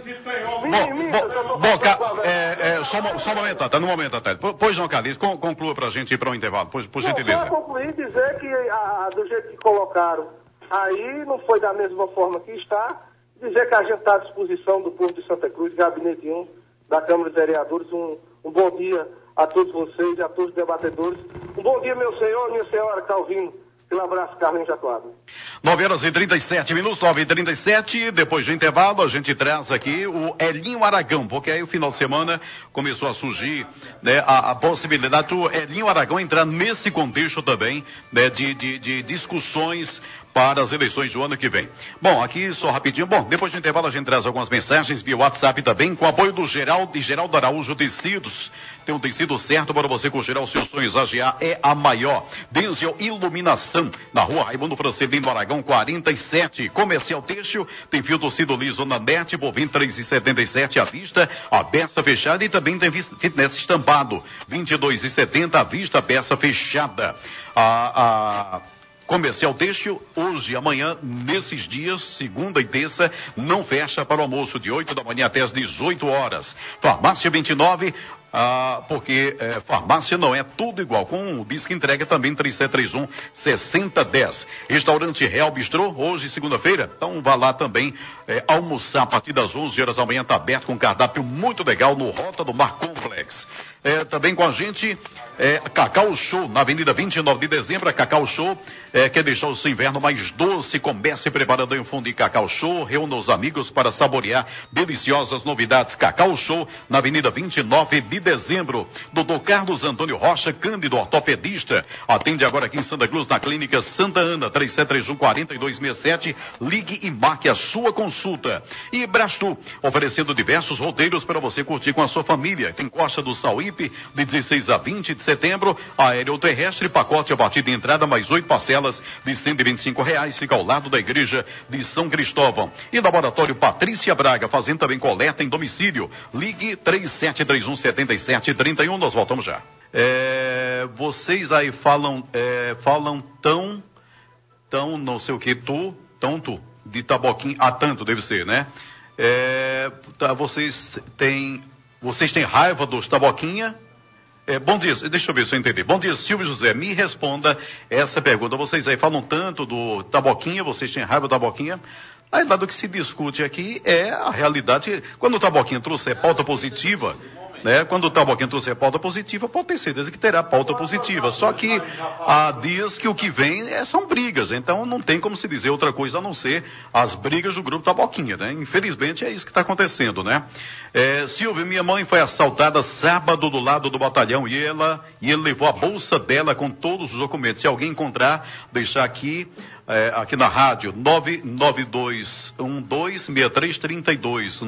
Só um momento, tá no momento até. Pois não, Carlinhos, conclua pra gente ir para o intervalo, por gentileza. Eu concluí e dizer que do jeito que colocaram aí, não foi da mesma forma que está, dizer que a gente está à disposição do povo de Santa Cruz, Gabinete 1 da Câmara de Vereadores. Um bom dia a todos vocês e a todos os debatedores. Um bom dia, meu senhor, minha senhora, Calvino. Um abraço, Carlinhos Jatuado. 9h37, 9h37, depois do intervalo, a gente traz aqui o Elinho Aragão, porque aí o final de semana começou a surgir, né, a possibilidade do Elinho Aragão entrar nesse contexto também, né, de discussões para as eleições do ano que vem. Bom, aqui só rapidinho. Bom, depois do intervalo a gente traz algumas mensagens via WhatsApp também, com apoio do Geraldo Araújo Tecidos. Tem um tecido certo para você congelar os seus sonhos. A GA é a maior. Denzel Iluminação, na rua Raimundo Francelino Aragão 47. Comercial Têxtil, tem fio torcido liso na net por R$ 23,77 à vista, a peça fechada, e também tem fitness estampado, R$ 22,70 à vista, peça fechada. Comercial Têxtil, hoje e amanhã, nesses dias, segunda e terça, não fecha para o almoço, de 8 da manhã até as 18 horas. Farmácia 29, porque farmácia não é tudo igual. Com o disque entrega também 3731-6010. Restaurante Real Bistrô, hoje, segunda-feira, então vá lá também almoçar a partir das 11 horas da manhã, está aberto com um cardápio muito legal no Rota do Mar Complex. Também com a gente, Cacau Show, na Avenida 29 de Dezembro, a Cacau Show quer deixar o seu inverno mais doce. Comece preparando um fundo de Cacau Show, reúna os amigos para saborear deliciosas novidades. Cacau Show, na Avenida 29 de Dezembro. Dr. Carlos Antônio Rocha, Cândido, ortopedista, atende agora aqui em Santa Cruz, na Clínica Santa Ana, 3731-4267, ligue e marque a sua consulta. E Brastu, oferecendo diversos roteiros para você curtir com a sua família. Tem Costa do Sauípe, de 16 a 20 de setembro, aéreo terrestre, pacote a partir de entrada, mais 8 parcelas de R$ 125, fica ao lado da igreja de São Cristóvão. E Laboratório Patrícia Braga, fazendo também coleta em domicílio. Ligue 3731-7731, nós voltamos já. Vocês aí falam tão não sei o que, tu. de Taboquinha, tanto deve ser, né? Vocês têm raiva dos Taboquinha? Bom dia, deixa eu ver se eu entendi. Bom dia, Silvio José, me responda essa pergunta. Vocês aí falam tanto do Taboquinha, vocês têm raiva do Taboquinha? Aí lá do que se discute aqui é a realidade. Quando o Taboquinha trouxer pauta positiva, né? Quando o Taboquinha trouxer pauta positiva, pode ter certeza que terá pauta positiva. Só que há dias que o que vem são brigas, então não tem como se dizer outra coisa a não ser as brigas do grupo Taboquinha, né? Infelizmente é isso que está acontecendo, né? Silvio, minha mãe foi assaltada sábado do lado do batalhão e ele levou a bolsa dela com todos os documentos. Se alguém encontrar, deixar aqui na rádio, 99212-6332,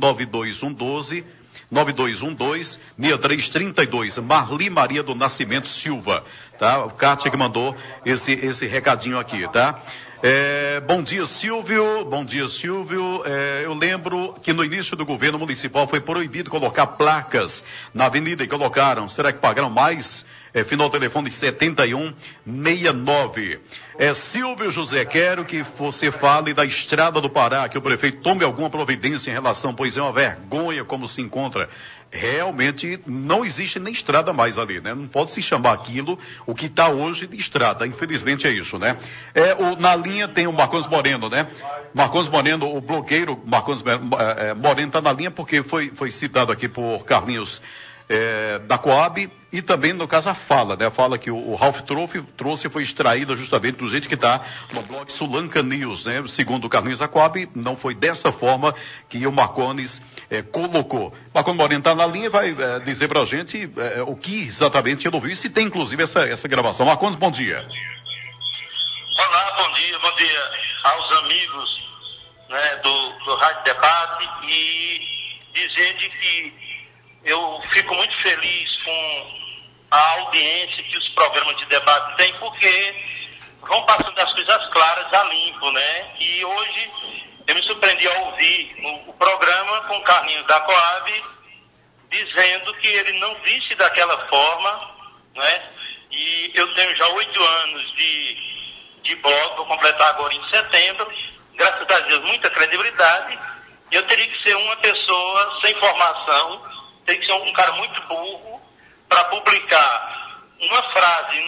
99212-6332, Marli Maria do Nascimento Silva, tá? O Kátia que mandou esse recadinho aqui, tá? Bom dia, Silvio. Bom dia, Silvio. Eu lembro que no início do governo municipal foi proibido colocar placas na avenida e colocaram. Será que pagaram mais? Final telefone 7169. Silvio José, quero que você fale da Estrada do Pará, que o prefeito tome alguma providência em relação, pois é uma vergonha como se encontra. Realmente não existe nem estrada mais ali, né? Não pode se chamar aquilo, o que está hoje, de estrada. Infelizmente é isso, né? Na linha tem o Marcos Moreno, né? Marcos Moreno, o blogueiro Marcos Moreno está na linha porque foi citado aqui por Carlinhos da Coab, e também no caso a fala, né? A fala que o Ralph trouxe foi extraída justamente do jeito que está no blog Sulanca News, né? Segundo o Carlinhos da Coab, não foi dessa forma que o Marcones colocou. Marcones Moreno está na linha e vai dizer pra gente o que exatamente ele ouviu, e se tem inclusive essa gravação. Marcones, bom dia. Olá, bom dia aos amigos, né, do Rádio Debate, e dizer de que eu fico muito feliz com a audiência que os programas de debate têm, porque vão passando as coisas claras a limpo, né? E hoje eu me surpreendi ao ouvir o programa com o Carlinhos da Coab dizendo que ele não disse daquela forma, né? E eu tenho já 8 anos de blog, vou completar agora em setembro, graças a Deus, muita credibilidade, e eu teria que ser uma pessoa sem formação, teria que ser um cara muito burro para publicar uma frase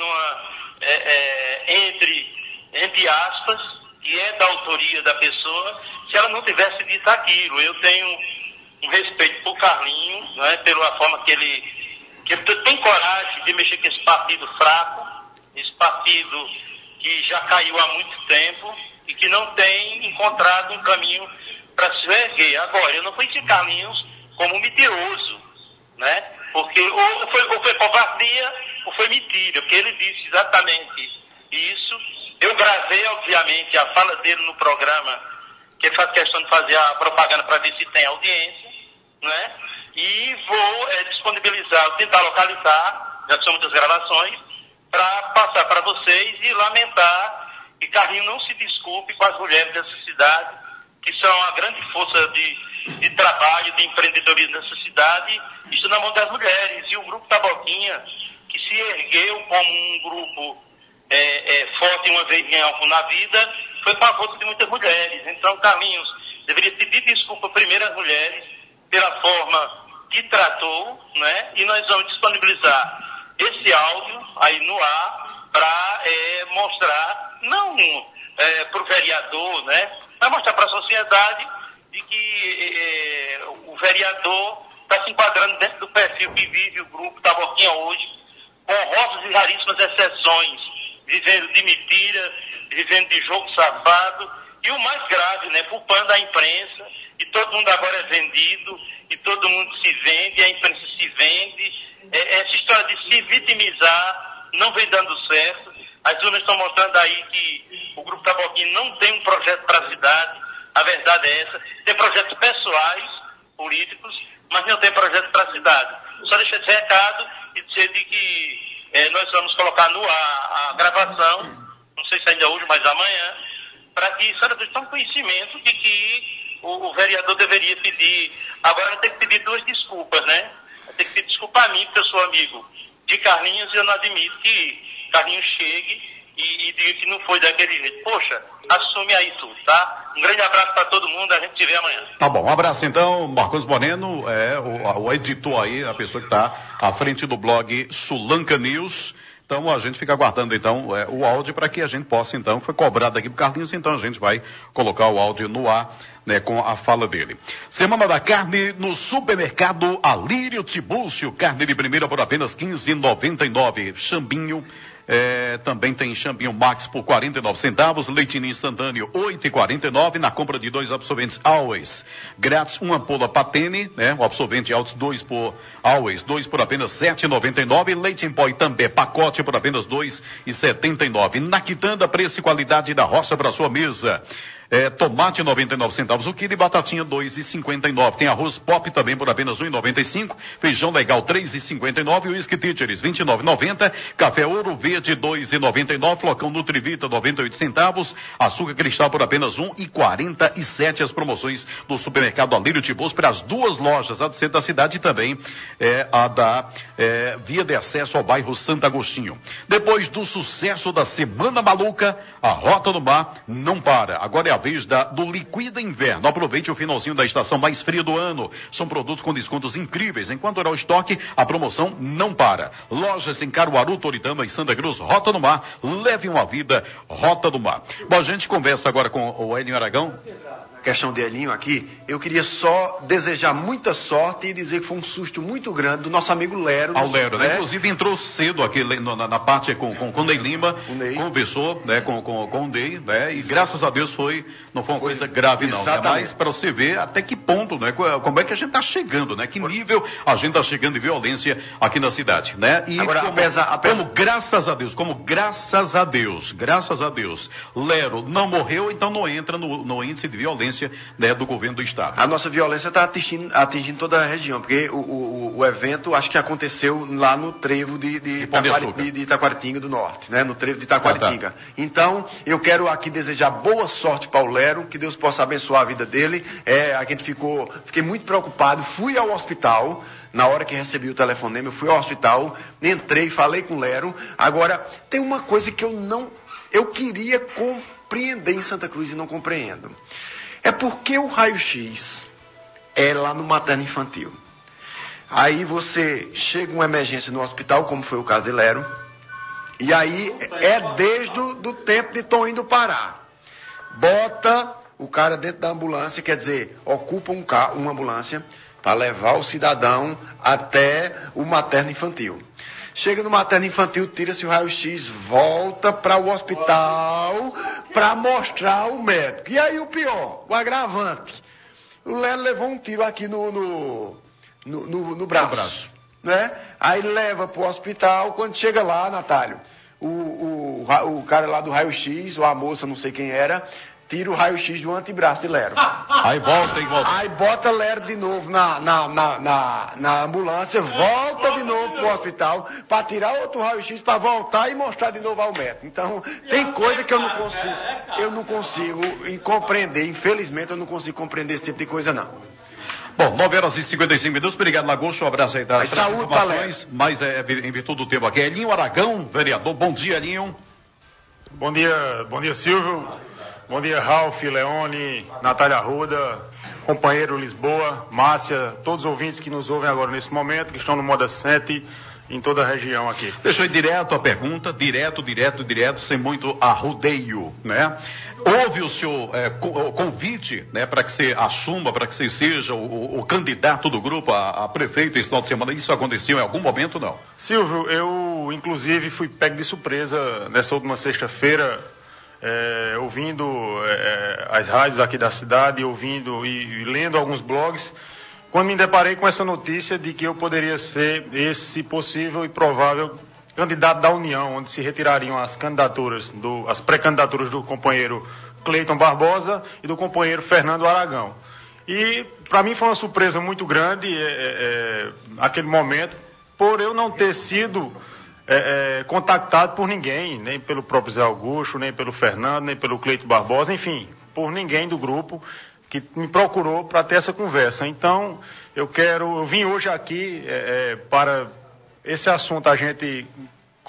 entre aspas, que é da autoria da pessoa, se ela não tivesse dito aquilo. Eu tenho um respeito por Carlinho, né, pela forma que ele tem coragem de mexer com esse partido fraco, esse partido que já caiu há muito tempo e que não tem encontrado um caminho para se erguer. Agora, eu não conheci Carlinhos como um mentiroso, né? Porque ou foi covardia ou foi mentira, porque ele disse exatamente isso. Eu gravei, obviamente, a fala dele no programa, que ele faz questão de fazer a propaganda para ver se tem audiência, né? E vou disponibilizar, tentar localizar, já são muitas gravações, para passar para vocês e lamentar que Carlinhos não se desculpe com as mulheres dessa cidade, que são a grande força de trabalho, de empreendedorismo dessa cidade, isso na mão das mulheres. E o Grupo Taboquinha, que se ergueu como um grupo forte uma vez na vida, foi com a força de muitas mulheres. Então, Carlinhos deveria pedir desculpa primeiro às mulheres pela forma que tratou, né? E nós vamos disponibilizar esse áudio aí no ar para mostrar, não para o vereador, né? Mas mostrar para a sociedade de que o vereador está se enquadrando dentro do perfil que vive o Grupo Taboquinha hoje, com honrosas e raríssimas exceções, vivendo de mentira, vivendo de jogo safado, e o mais grave, né, culpando a imprensa, e todo mundo agora é vendido, e todo mundo se vende, a imprensa se vende. Essa história de se vitimizar não vem dando certo. As urnas estão mostrando aí que o Grupo Taboquinha não tem um projeto para a cidade, a verdade é essa. Tem projetos pessoais, políticos, mas não tem projeto para a cidade. Só deixar esse recado e dizer de que nós vamos colocar no ar a gravação, não sei se ainda hoje, mas amanhã, para que as pessoas tenham conhecimento de que o vereador deveria pedir. Agora vai ter que pedir 2 desculpas, né? Vai ter que pedir desculpa a mim, porque eu sou amigo de Carlinhos, e eu não admito que Carlinhos chegue e diga que não foi daquele jeito. Poxa, assume aí tudo, tá? Um grande abraço para todo mundo, a gente se vê amanhã. Tá bom, um abraço então, Marcos Moreno, o editor aí, a pessoa que está à frente do blog Sulanca News. Então a gente fica aguardando então o áudio para que a gente possa então, foi cobrado aqui pro Carlinhos, então a gente vai colocar o áudio no ar, né, com a fala dele. Semana da carne no supermercado Alírio Tibúrcio, carne de primeira por apenas R$ 15,99, chambinho. Também tem champinho Max por 49 centavos, leitinho instantâneo 8,49, na compra de 2 absorventes Always. Grátis uma ampola Patene, né? O absorvente Always 2 por apenas 7,99, leite em pó e também pacote por apenas 2,79. Na quitanda, preço e qualidade da roça para sua mesa. Tomate 99 centavos o quilo e batatinha 2,59. Tem arroz pop também por apenas 1,95. Feijão legal 3,59. Whisky Teachers 29,90. Café Ouro Verde 2,99. Flocão Nutrivita 98 centavos. Açúcar Cristal por apenas 1,47. As promoções do supermercado Alírio Tibúrcio para as duas lojas, a do centro da cidade e também a da via de acesso ao bairro Santo Agostinho. Depois do sucesso da Semana Maluca, a Rota do Mar não para. Agora é a vez do Liquida Inverno. Aproveite o finalzinho da estação mais fria do ano. São produtos com descontos incríveis. Enquanto durar o estoque, a promoção não para. Lojas em Caruaru, Toritama e Santa Cruz, Rota do Mar. Leve uma vida, Rota do Mar. Bom, a gente conversa agora com o Elinho Aragão. Questão de Elinho aqui, eu queria só desejar muita sorte e dizer que foi um susto muito grande do nosso amigo Lero. Ao Lero, né? Inclusive entrou cedo aqui na parte com o Ney Lima, conversou, né, com o Ney, né? E graças a Deus não foi uma coisa grave não, né? Mas para você ver até que ponto, né? Como é que a gente está chegando, né? Que nível a gente está chegando de violência aqui na cidade, né? E agora, como graças a Deus, Lero não morreu, então não entra no índice de violência, né, do governo do estado. A nossa violência está atingindo toda a região, porque o evento acho que aconteceu lá no trevo de Itaquaritinga do Norte, né? No trevo de Itaquaritinga. Então, eu quero aqui desejar boa sorte para o Lero, que Deus possa abençoar a vida dele. Fiquei muito preocupado, fui ao hospital. Na hora que recebi o telefonema, eu fui ao hospital, entrei, falei com o Lero. Agora, tem uma coisa que eu queria compreender em Santa Cruz e não compreendo. É porque o raio-x é lá no materno infantil. Aí você chega uma emergência no hospital, como foi o caso de Lero, e aí desde o tempo de Toninho do Pará. Bota o cara dentro da ambulância, quer dizer, ocupa uma ambulância para levar o cidadão até o materno infantil. Chega no materno infantil, tira-se o raio-x, volta para o hospital para mostrar ao médico. E aí o pior, o agravante. O Lero levou um tiro aqui no braço. Né? Aí leva para o hospital, quando chega lá, Natálio, o cara lá do raio-x, ou a moça, não sei quem era, tira o raio-x do antebraço de Lero. Aí volta. Aí bota Lero de novo na ambulância, volta de novo pro hospital para tirar outro raio-x para voltar e mostrar de novo ao médico. Então, tem coisa que eu não consigo compreender. Infelizmente, eu não consigo compreender esse tipo de coisa, não. Bom, 9h55. Obrigado, Lagosto. Um abraço aí das saúde, informações. Mas em virtude do tempo aqui. Elinho Aragão, vereador. Bom dia, Elinho. Bom dia, Silvio. Bom dia, Ralf, Leone, Natália Arruda, companheiro Lisboa, Márcia, todos os ouvintes que nos ouvem agora nesse momento, que estão no Moda 7, em toda a região aqui. Deixa eu ir direto à pergunta, direto, sem muito arrudeio, né? Houve o seu convite, né, para que você assuma, para que você seja o candidato do grupo a prefeito esse final de semana? Isso aconteceu em algum momento, não? Silvio, eu inclusive fui pego de surpresa nessa última sexta-feira, ouvindo as rádios aqui da cidade, ouvindo e lendo alguns blogs, quando me deparei com essa notícia de que eu poderia ser esse possível e provável candidato da União, onde se retirariam as pré-candidaturas do companheiro Cleiton Barbosa e do companheiro Fernando Aragão. E para mim foi uma surpresa muito grande aquele momento, por eu não ter sido contactado por ninguém, nem pelo próprio Zé Augusto, nem pelo Fernando, nem pelo Cleiton Barbosa, enfim, por ninguém do grupo que me procurou para ter essa conversa. Então, eu vim hoje aqui para esse assunto a gente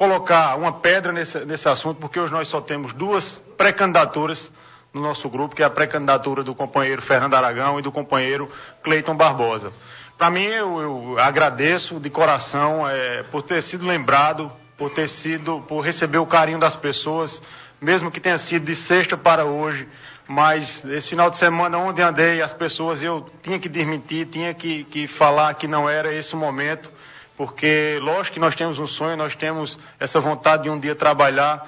colocar uma pedra nesse assunto, porque hoje nós só temos 2 pré-candidaturas no nosso grupo, que é a pré-candidatura do companheiro Fernando Aragão e do companheiro Cleiton Barbosa. Para mim, eu agradeço de coração por ter sido lembrado, por receber o carinho das pessoas, mesmo que tenha sido de sexta para hoje, mas esse final de semana onde andei, as pessoas, eu tinha que desmentir, tinha que falar que não era esse o momento, porque lógico que nós temos um sonho, nós temos essa vontade de um dia trabalhar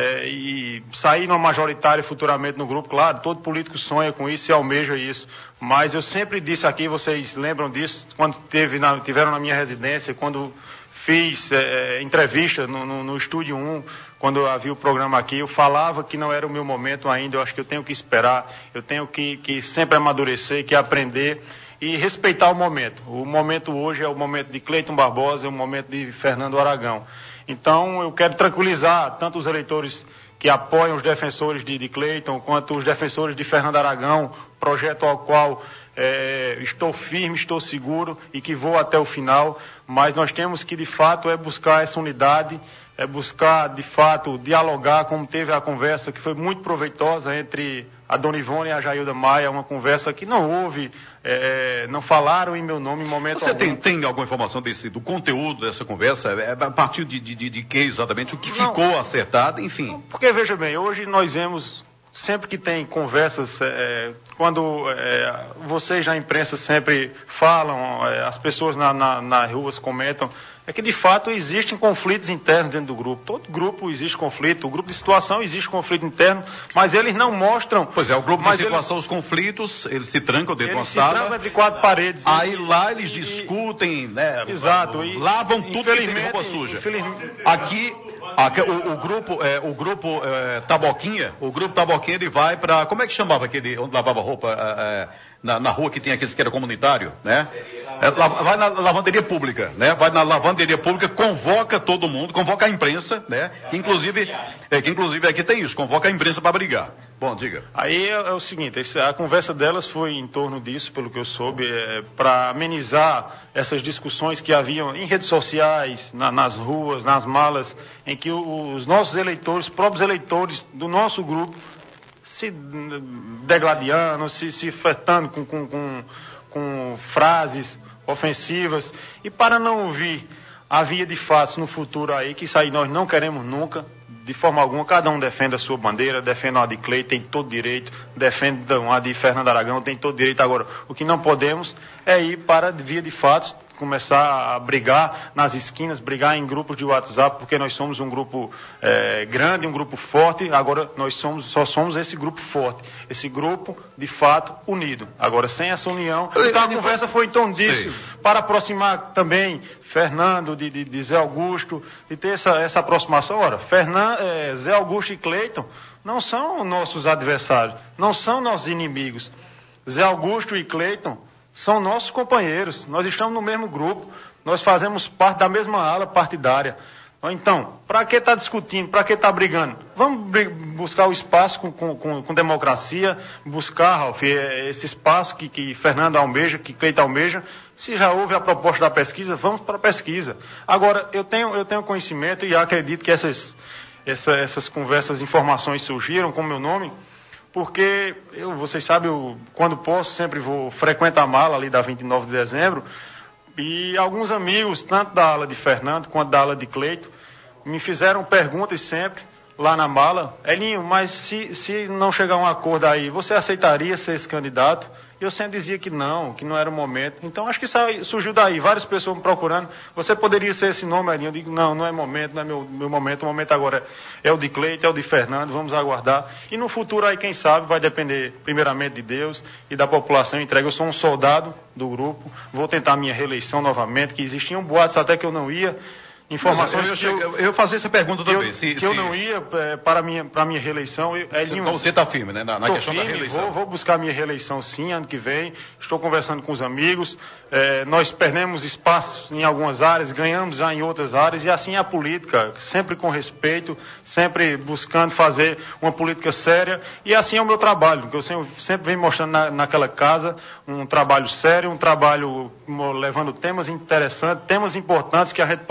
e sair numa majoritária futuramente no grupo. Claro, todo político sonha com isso e almeja isso, mas eu sempre disse aqui, vocês lembram disso, quando tiveram na minha residência, quando fiz entrevista no Estúdio 1, quando eu havia o programa aqui, eu falava que não era o meu momento ainda, eu acho que eu tenho que esperar, eu tenho que sempre amadurecer, que aprender e respeitar o momento. O momento hoje é o momento de Cleiton Barbosa, é o momento de Fernando Aragão. Então, eu quero tranquilizar tanto os eleitores que apoiam os defensores de Cleiton, quanto os defensores de Fernando Aragão, projeto ao qual estou firme, estou seguro e que vou até o final, mas nós temos que, de fato, buscar essa unidade, buscar, de fato, dialogar, como teve a conversa que foi muito proveitosa entre a Dona Ivone e a Jailda Maia, uma conversa que não houve, não falaram em meu nome em momento algum. Você tem alguma informação do conteúdo dessa conversa? A partir de que exatamente? O que ficou acertado, enfim? Porque, veja bem, hoje nós vemos, sempre que tem conversas, quando vocês na imprensa sempre falam, as pessoas nas ruas comentam, é que de fato existem conflitos internos dentro do grupo. Todo grupo existe conflito, o grupo de situação existe conflito interno, mas eles não mostram... Pois é, o grupo de situação, os conflitos, eles se trancam dentro de uma sala... Eles se trancam entre 4 paredes. Aí lá eles discutem, né? Exato. Lavam tudo que tem roupa suja. Aqui o grupo Taboquinha, ele vai para... Como é que chamava aquele onde lavava roupa na rua que tem aqueles que era comunitário, né? Vai na lavanderia pública, né? Vai na lavanderia pública, convoca todo mundo, convoca a imprensa, né? Que inclusive aqui tem isso, convoca a imprensa para brigar. Bom, diga. Aí é o seguinte, a conversa delas foi em torno disso, pelo que eu soube, para amenizar essas discussões que haviam em redes sociais, nas ruas, nas malas, em que os nossos eleitores, próprios eleitores do nosso grupo, se degladiando, se flertando com frases ofensivas, e para não ouvir a via de fato no futuro aí, que isso aí nós não queremos nunca, de forma alguma, cada um defende a sua bandeira, defende a de Cleiton, tem todo direito, defende a de Fernando Aragão, tem todo direito. Agora, o que não podemos é ir para a via de fatos, começar a brigar nas esquinas, brigar em grupos de WhatsApp, porque nós somos um grupo grande, um grupo forte. Agora nós só somos esse grupo forte, esse grupo de fato unido. Agora, sem essa união, então a conversa foi em torno disso, para aproximar também Fernando de Zé Augusto, de ter essa aproximação. Ora, Zé Augusto e Cleiton não são nossos adversários, não são nossos inimigos. Zé Augusto e Cleiton são nossos companheiros, nós estamos no mesmo grupo, nós fazemos parte da mesma ala partidária. Então, para que estar discutindo, para que estar brigando? Vamos buscar o espaço com democracia, buscar, Ralf, esse espaço que Fernando almeja, que Cleiton almeja. Se já houve a proposta da pesquisa, vamos para a pesquisa. Agora, eu tenho conhecimento e acredito que essas conversas, informações surgiram com o meu nome, porque vocês sabem, quando posso, sempre frequento a mala ali da 29 de dezembro, e alguns amigos, tanto da ala de Fernando quanto da ala de Cleiton, me fizeram perguntas sempre lá na mala: Elinho, mas se não chegar a um acordo aí, você aceitaria ser esse candidato? E eu sempre dizia que não era o momento. Então acho que surgiu daí, várias pessoas me procurando: você poderia ser esse nome, Elinho? Eu digo, não é momento, não é meu momento. O momento agora é o de Cleiton, é o de Fernando, vamos aguardar. E no futuro aí, quem sabe, vai depender primeiramente de Deus e da população entregue. Eu sou um soldado do grupo, vou tentar minha reeleição novamente, que existiam boatos até que eu não ia. Informações eu fazia essa pergunta também. Eu não ia para a minha reeleição. Então você está firme, né? Na questão da reeleição. Vou buscar a minha reeleição sim, ano que vem. Estou conversando com os amigos. Nós perdemos espaço em algumas áreas, ganhamos já em outras áreas, e assim é a política, sempre com respeito, sempre buscando fazer uma política séria, e assim é o meu trabalho, que eu sempre venho mostrando naquela casa, um trabalho sério, um trabalho levando temas interessantes, temas importantes que a gente possa discutir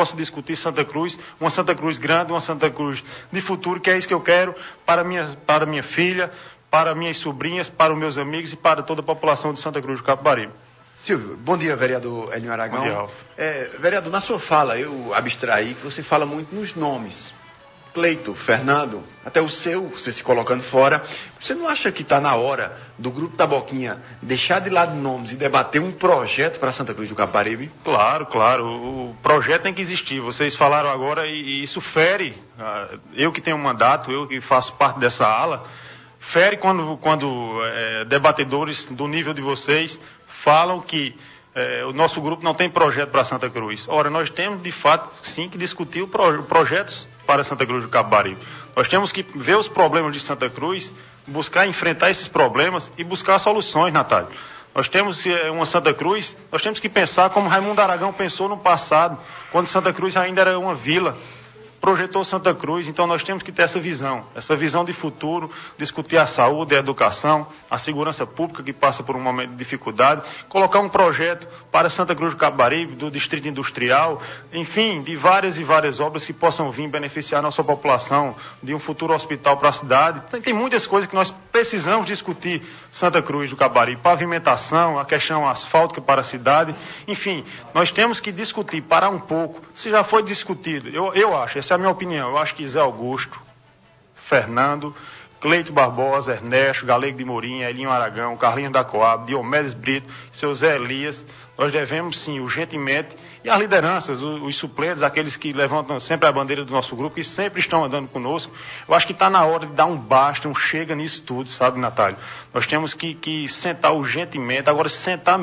discutir Santa Cruz, uma Santa Cruz grande, uma Santa Cruz de futuro, que é isso que eu quero para minha filha, para minhas sobrinhas, para os meus amigos e para toda a população de Santa Cruz do Capibaribe. Silvio, bom dia, vereador Elinho Aragão. Bom dia, Ralf. Vereador, na sua fala, eu abstraí que você fala muito nos nomes. Cleito, Fernando, até o seu, você se colocando fora. Você não acha que está na hora do Grupo Taboquinha deixar de lado nomes e debater um projeto para Santa Cruz do Capibaribe? Claro. O projeto tem que existir. Vocês falaram agora e isso fere. Eu que tenho um mandato, eu que faço parte dessa ala, fere quando debatedores do nível de vocês falam que o nosso grupo não tem projeto para Santa Cruz. Ora, nós temos, de fato, sim, que discutir projetos para Santa Cruz do Capibaribe. Nós temos que ver os problemas de Santa Cruz, buscar enfrentar esses problemas e buscar soluções, Natália. Nós temos uma Santa Cruz, nós temos que pensar como Raimundo Aragão pensou no passado, quando Santa Cruz ainda era uma vila. Projetou Santa Cruz, então nós temos que ter essa visão de futuro, discutir a saúde, a educação, a segurança pública que passa por um momento de dificuldade, colocar um projeto para Santa Cruz do Capibaribe, do Distrito Industrial, enfim, de várias e várias obras que possam vir beneficiar a nossa população, de um futuro hospital para a cidade. Tem muitas coisas que nós precisamos discutir Santa Cruz do Capibaribe, pavimentação, a questão asfáltica para a cidade, enfim, nós temos que discutir, parar um pouco. Se já foi discutido, eu acho, essa é a minha opinião, eu acho que Zé Augusto, Fernando, Cleito Barbosa, Ernesto, Galego de Mourinho, Elinho Aragão, Carlinhos da Coab, Diomedes Brito, seu Zé Elias, nós devemos sim, urgentemente, e as lideranças, os suplentes, aqueles que levantam sempre a bandeira do nosso grupo e sempre estão andando conosco, eu acho que está na hora de dar um basta, um chega nisso tudo, sabe, Natália? Nós temos que sentar urgentemente, agora sentar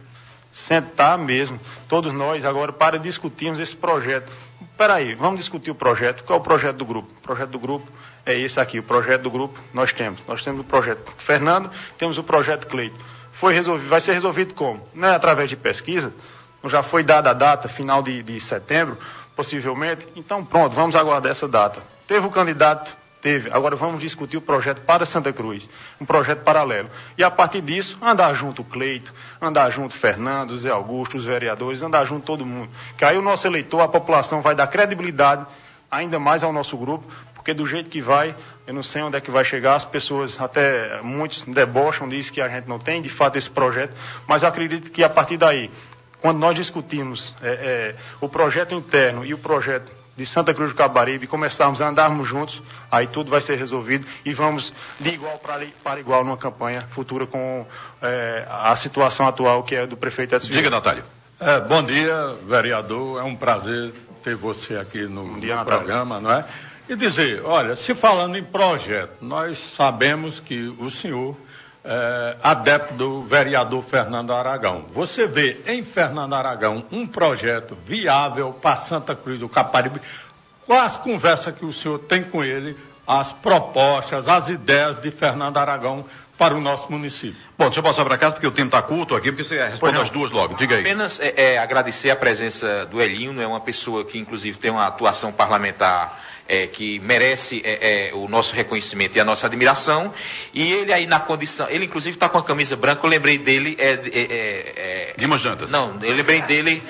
mesmo, todos nós agora, para discutirmos esse projeto. Peraí, vamos discutir o projeto. Qual é o projeto do grupo? O projeto do grupo é esse aqui, o projeto do grupo nós temos o projeto Fernando, temos o projeto Cleito. Vai ser resolvido como? Não é através de pesquisa, já foi dada a data, final de setembro, possivelmente, então pronto, vamos aguardar essa data. Teve o candidato? Teve. Agora vamos discutir o projeto para Santa Cruz, um projeto paralelo. E a partir disso, andar junto o Cleito, andar junto o Fernando, o Zé Augusto, os vereadores, andar junto todo mundo. Que aí o nosso eleitor, a população vai dar credibilidade ainda mais ao nosso grupo, porque do jeito que vai, eu não sei onde é que vai chegar, as pessoas, até muitos debocham, dizem que a gente não tem de fato esse projeto, mas eu acredito que a partir daí, quando nós discutimos o projeto interno e o projeto de Santa Cruz do Capibaribe, começarmos a andarmos juntos, aí tudo vai ser resolvido e vamos de igual para igual numa campanha futura com a situação atual que é do prefeito Edson. Diga, Natália. Bom dia, vereador, é um prazer ter você aqui no programa, não é? E dizer, olha, se falando em projeto, nós sabemos que o senhor adepto do vereador Fernando Aragão. Você vê em Fernando Aragão um projeto viável para Santa Cruz do Capibaribe? Quais as conversas que o senhor tem com ele, as propostas, as ideias de Fernando Aragão para o nosso município? Bom, deixa eu passar para casa porque o tempo está curto aqui, porque você responde as duas logo. Diga aí. Apenas agradecer a presença do Elinho, não é uma pessoa que inclusive tem uma atuação parlamentar que merece o nosso reconhecimento e a nossa admiração, e ele aí na condição, ele inclusive está com a camisa branca, eu lembrei dele Dimas Dantas. Não, eu lembrei dele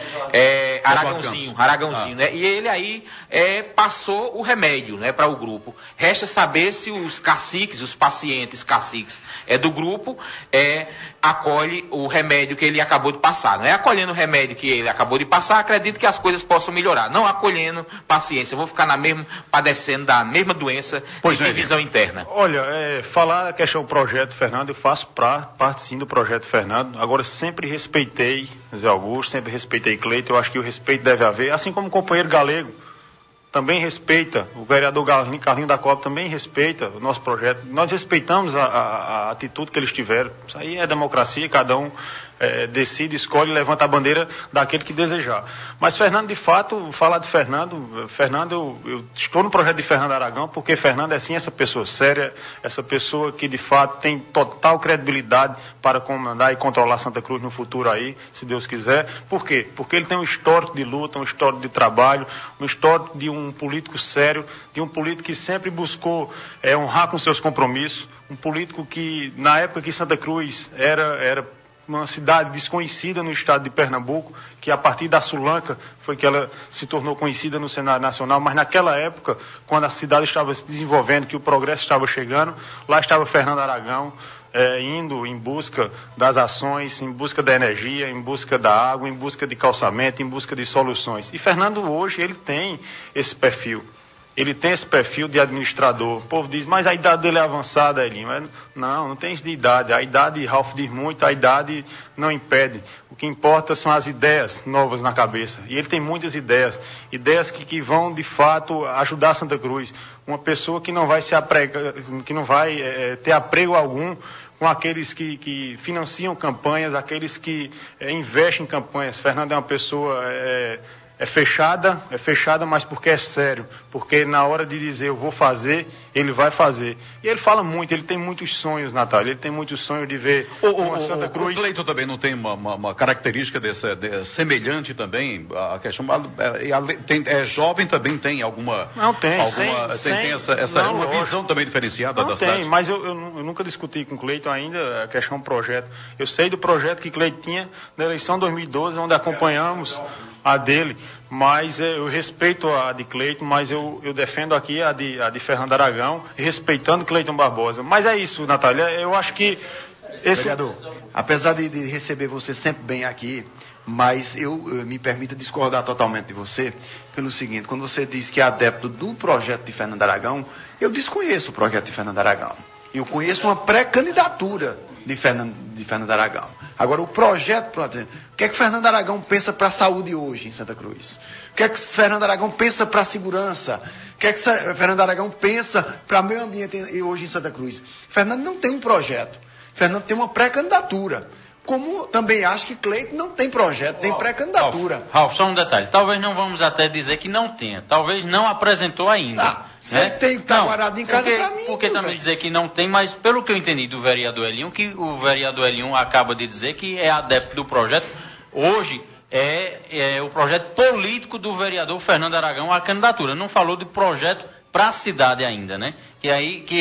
Aragãozinho, né? E ele aí passou o remédio, né, para o grupo. Resta saber se os caciques, os pacientes caciques do grupo acolhe o remédio que ele acabou de passar. Não é acolhendo o remédio que ele acabou de passar, acredito que as coisas possam melhorar. Não acolhendo, paciência, eu vou ficar padecendo da mesma doença de divisão interna. Olha, falar a questão do projeto Fernando, eu faço parte sim do projeto Fernando. Agora, sempre respeitei Zé Augusto, sempre respeitei Cleito, eu acho que o respeito deve haver, assim como o companheiro Galego também respeita, o vereador Carlinhos da Coab também respeita o nosso projeto. Nós respeitamos a atitude que eles tiveram. Isso aí é democracia, cada um decide, escolhe, levanta a bandeira daquele que desejar. Mas Fernando, de fato, falar de Fernando, eu estou no projeto de Fernando Aragão, porque Fernando é sim essa pessoa séria, essa pessoa que de fato tem total credibilidade para comandar e controlar Santa Cruz no futuro aí, se Deus quiser. Por quê? Porque ele tem um histórico de luta, um histórico de trabalho, um histórico de um político sério, de um político que sempre buscou honrar com seus compromissos, um político que, na época que Santa Cruz era uma cidade desconhecida no estado de Pernambuco, que a partir da Sulanca foi que ela se tornou conhecida no cenário nacional, mas naquela época, quando a cidade estava se desenvolvendo, que o progresso estava chegando, lá estava Fernando Aragão, indo em busca das ações, em busca da energia, em busca da água, em busca de calçamento, em busca de soluções. E Fernando hoje, ele tem esse perfil. Ele tem esse perfil de administrador. O povo diz, mas a idade dele é avançada, Elinho. Não tem isso de idade. A idade, Ralf diz muito, a idade não impede. O que importa são as ideias novas na cabeça. E ele tem muitas ideias. Ideias que vão, de fato, ajudar Santa Cruz. Uma pessoa que não vai ter aprego algum com aqueles que financiam campanhas, aqueles que investem em campanhas. Fernando é uma pessoa... É fechada, mas porque é sério. Porque na hora de dizer eu vou fazer, ele vai fazer. E ele fala muito, ele tem muitos sonhos, Natália. Ele tem muitos sonhos de ver Santa Cruz. O Cleiton também não tem uma característica semelhante também? A questão é jovem, também tem alguma... Não, tem. Tem uma visão também diferenciada da cidade? Não tem, mas eu nunca discuti com o Cleiton ainda a questão do projeto. Eu sei do projeto que Cleiton tinha na eleição de 2012, onde acompanhamos a dele, mas eu respeito a de Cleiton, mas eu defendo aqui a de Fernando Aragão, respeitando Cleiton Barbosa. Mas é isso, Natália, eu acho que... Vereador, apesar de receber você sempre bem aqui, mas eu me permita discordar totalmente de você, pelo seguinte, quando você diz que é adepto do projeto de Fernando Aragão, eu desconheço o projeto de Fernando Aragão. Eu conheço uma pré-candidatura de Fernando Aragão. Agora, o projeto, o que é que Fernando Aragão pensa para a saúde hoje em Santa Cruz? O que é que Fernando Aragão pensa para a segurança? O que é que Fernando Aragão pensa para o meio ambiente hoje em Santa Cruz? Fernando não tem um projeto. Fernando tem uma pré-candidatura. Como também acho que Cleiton não tem projeto, tem pré-candidatura. Ralf, só um detalhe. Talvez não vamos até dizer que não tenha. Talvez não apresentou ainda. Você tem que estar guardado em casa para mim. Porque também dizer que não tem, mas pelo que eu entendi do vereador Elinho, que o vereador Elinho acaba de dizer que é adepto do projeto. Hoje é o projeto político do vereador Fernando Aragão à candidatura. Não falou de projeto para a cidade ainda, né? Que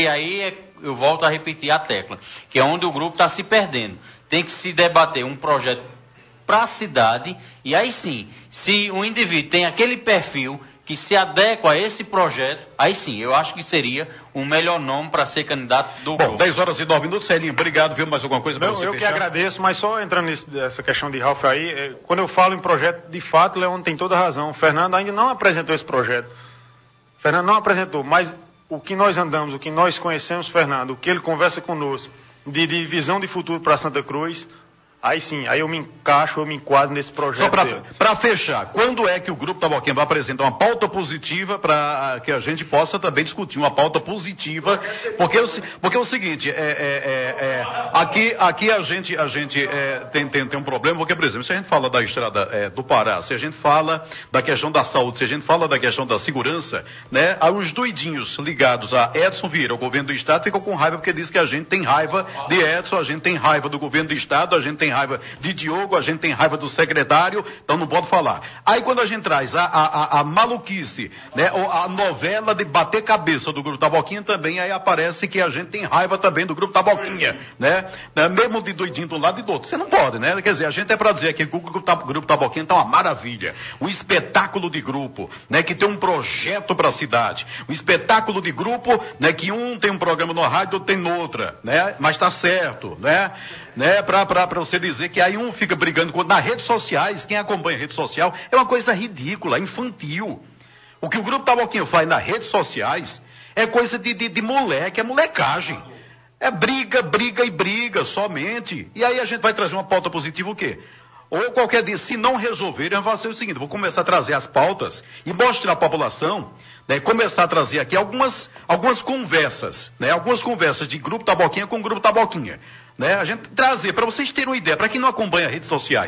aí eu volto a repetir a tecla, que é onde o grupo está se perdendo. Tem que se debater um projeto para a cidade, e aí sim, se o indivíduo tem aquele perfil que se adequa a esse projeto, aí sim, eu acho que seria o melhor nome para ser candidato do grupo. 10h09, Celinho, obrigado, viu? Mais alguma coisa para você fechar? Eu que agradeço, mas só entrando nessa questão de Ralf aí, quando eu falo em projeto, de fato, Leandro tem toda a razão. O Fernando ainda não apresentou esse projeto. Fernando não apresentou, mas o que nós andamos, o que nós conhecemos, Fernando, o que ele conversa conosco, de visão de futuro para Santa Cruz, aí sim, aí eu me enquadro nesse projeto. Só para fechar, quando é que o Grupo Taboquinha vai apresentar uma pauta positiva para que a gente possa também discutir uma pauta positiva? Porque é o seguinte, aqui a gente tem um problema, porque, por exemplo, se a gente fala da estrada do Pará, se a gente fala da questão da saúde, se a gente fala da questão da segurança, né, os doidinhos ligados a Edson Vieira, o governo do estado, ficam com raiva porque diz que a gente tem raiva de Edson, a gente tem raiva do governo do estado, a gente tem raiva de Diogo, a gente tem raiva do secretário, então não pode falar. Aí quando a gente traz a maluquice, né, a novela de bater cabeça do Grupo Taboquinha também, aí aparece que a gente tem raiva também do Grupo Taboquinha, né? Mesmo de doidinho de um lado e do outro. Você não pode, né? Quer dizer, a gente é para dizer aqui que o Grupo Taboquinha tá uma maravilha, um espetáculo de grupo, né, que tem um projeto para a cidade, um espetáculo de grupo, né, que um tem um programa no rádio, outro tem noutra, né? Mas tá certo, né? Para você dizer que aí um fica brigando nas redes sociais, quem acompanha a rede social, é uma coisa ridícula, infantil. O que o Grupo Taboquinha faz nas redes sociais é coisa de moleque, é molecagem. É briga somente. E aí a gente vai trazer uma pauta positiva o quê? Ou qualquer dia, se não resolver, eu vou fazer o seguinte, vou começar a trazer as pautas e mostrar à população, né, começar a trazer aqui algumas conversas, né, algumas conversas de Grupo Taboquinha com Grupo Taboquinha. Né, a gente trazer, para vocês terem uma ideia, para quem não acompanha as redes sociais,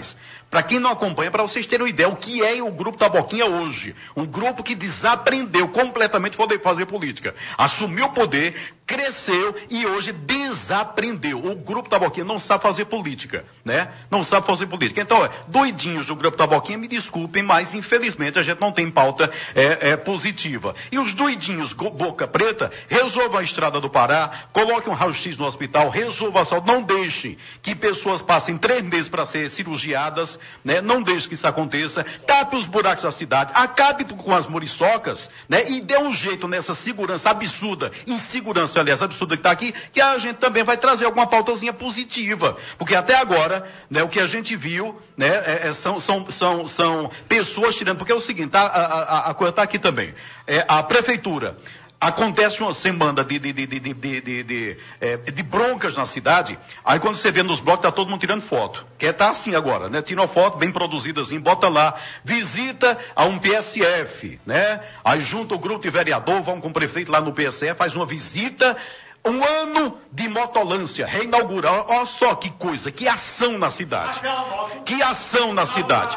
Para quem não acompanha, para vocês terem uma ideia, o que é o Grupo Taboquinha hoje. Um grupo que desaprendeu completamente fazer política. Assumiu o poder, cresceu e hoje desaprendeu. O Grupo Taboquinha não sabe fazer política, né? Não sabe fazer política. Então, doidinhos do Grupo Taboquinha, me desculpem, mas infelizmente a gente não tem pauta positiva. E os doidinhos boca preta, resolvam a estrada do Pará, coloquem um raio-x no hospital, resolvam a saúde, não deixem que pessoas passem 3 meses para ser cirurgiadas, né? Não deixe que isso aconteça, tape os buracos da cidade, acabe com as muriçocas, né? E dê um jeito nessa segurança absurda, insegurança, aliás, absurda que está aqui, que a gente também vai trazer alguma pautazinha positiva, porque até agora, né, o que a gente viu, né, são pessoas tirando, porque é o seguinte, a coisa está aqui também, a prefeitura. Acontece uma semana de broncas na cidade, aí quando você vê nos blocos, tá todo mundo tirando foto. Que tá assim agora, né? Tira uma foto bem produzida assim, bota lá, visita a um PSF, né? Aí junta o grupo de vereador, vão com o prefeito lá no PSF, faz uma visita. Um ano de motolância, reinaugura. Olha só que coisa, que ação na cidade. Que ação na cidade.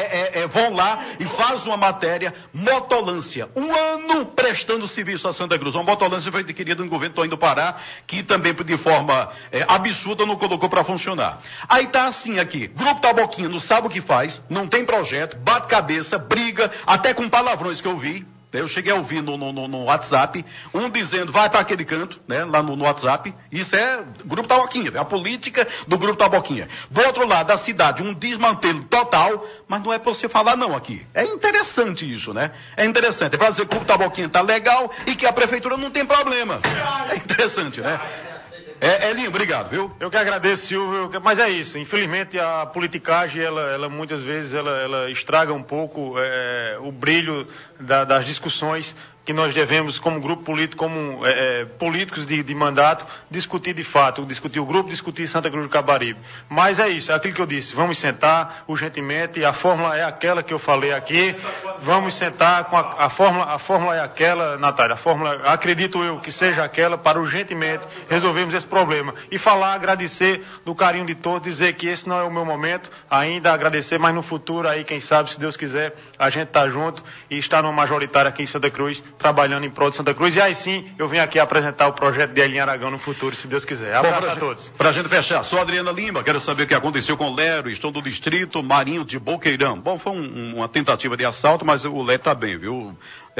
Vão lá e fazem uma matéria, motolância. Um ano prestando serviço a Santa Cruz. Uma motolância foi adquirida no governo do Pará, que também de forma absurda não colocou para funcionar. Aí tá assim aqui, Grupo Taboquinha não sabe o que faz, não tem projeto, bate cabeça, briga, até com palavrões que eu vi. Eu cheguei a ouvir no WhatsApp, um dizendo, vai para aquele canto, né, lá no WhatsApp. Isso é Grupo Taboquinha, é a política do Grupo Taboquinha. Do outro lado da cidade, um desmantelo total, mas não é para você falar não aqui. É interessante isso, né? É interessante. É para dizer que o Grupo Taboquinha tá legal e que a prefeitura não tem problema. É interessante, né? Elinho, obrigado, viu? Eu que agradeço, Silvio, mas é isso, infelizmente a politicagem, ela muitas vezes, ela estraga um pouco o brilho das discussões que nós devemos, como grupo político, como políticos de mandato, discutir de fato, discutir o grupo, discutir Santa Cruz do Capibaribe. Mas é isso, é aquilo que eu disse, vamos sentar urgentemente, a fórmula é aquela que eu falei aqui, vamos sentar com a fórmula é aquela, Natália, a fórmula, acredito eu, que seja aquela para urgentemente resolvermos esse problema. E falar, agradecer do carinho de todos, dizer que esse não é o meu momento, ainda agradecer, mas no futuro aí, quem sabe, se Deus quiser, a gente tá junto e está numa majoritária aqui em Santa Cruz, trabalhando em prol de Santa Cruz, e aí sim eu vim aqui apresentar o projeto de Elinho Aragão no futuro, se Deus quiser. Abraço a todos. Pra gente fechar, sou Adriana Lima, quero saber o que aconteceu com o Lero, estou do distrito Marinho de Boqueirão. Bom, foi uma tentativa de assalto, mas o Lero tá bem, viu?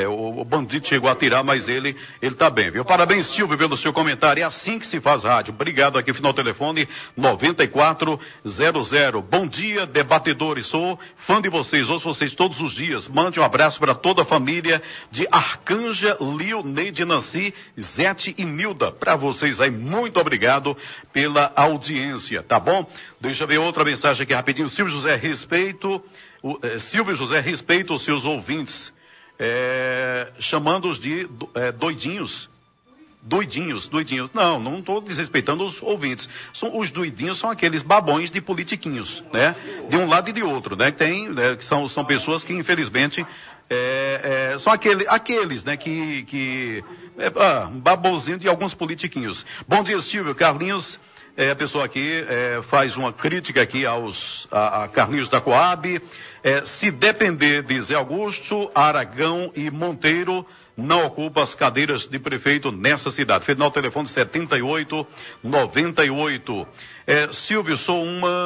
O bandido chegou a atirar, mas ele tá bem, viu? Parabéns, Silvio, pelo seu comentário. É assim que se faz rádio. Obrigado aqui, final telefone 9400. Bom dia, debatedores. Sou fã de vocês, ouço vocês todos os dias. Mande um abraço para toda a família de Arcanja, Lio, Neide, Nancy, Zete e Nilda. Para vocês aí, muito obrigado pela audiência, tá bom? Deixa eu ver outra mensagem aqui rapidinho. Silvio José, respeita os seus ouvintes. Chamando-os de doidinhos. Doidinhos. Não estou desrespeitando os ouvintes. Os doidinhos são aqueles babões de politiquinhos, né? De um lado e de outro, né? Que são pessoas que, infelizmente, são aqueles, né? Um babozinho de alguns politiquinhos. Bom dia, Silvio. Carlinhos, a pessoa aqui faz uma crítica aqui a Carlinhos da Coab. Se depender de Zé Augusto, Aragão e Monteiro, não ocupa as cadeiras de prefeito nessa cidade. Final telefone 7898. Silvio, sou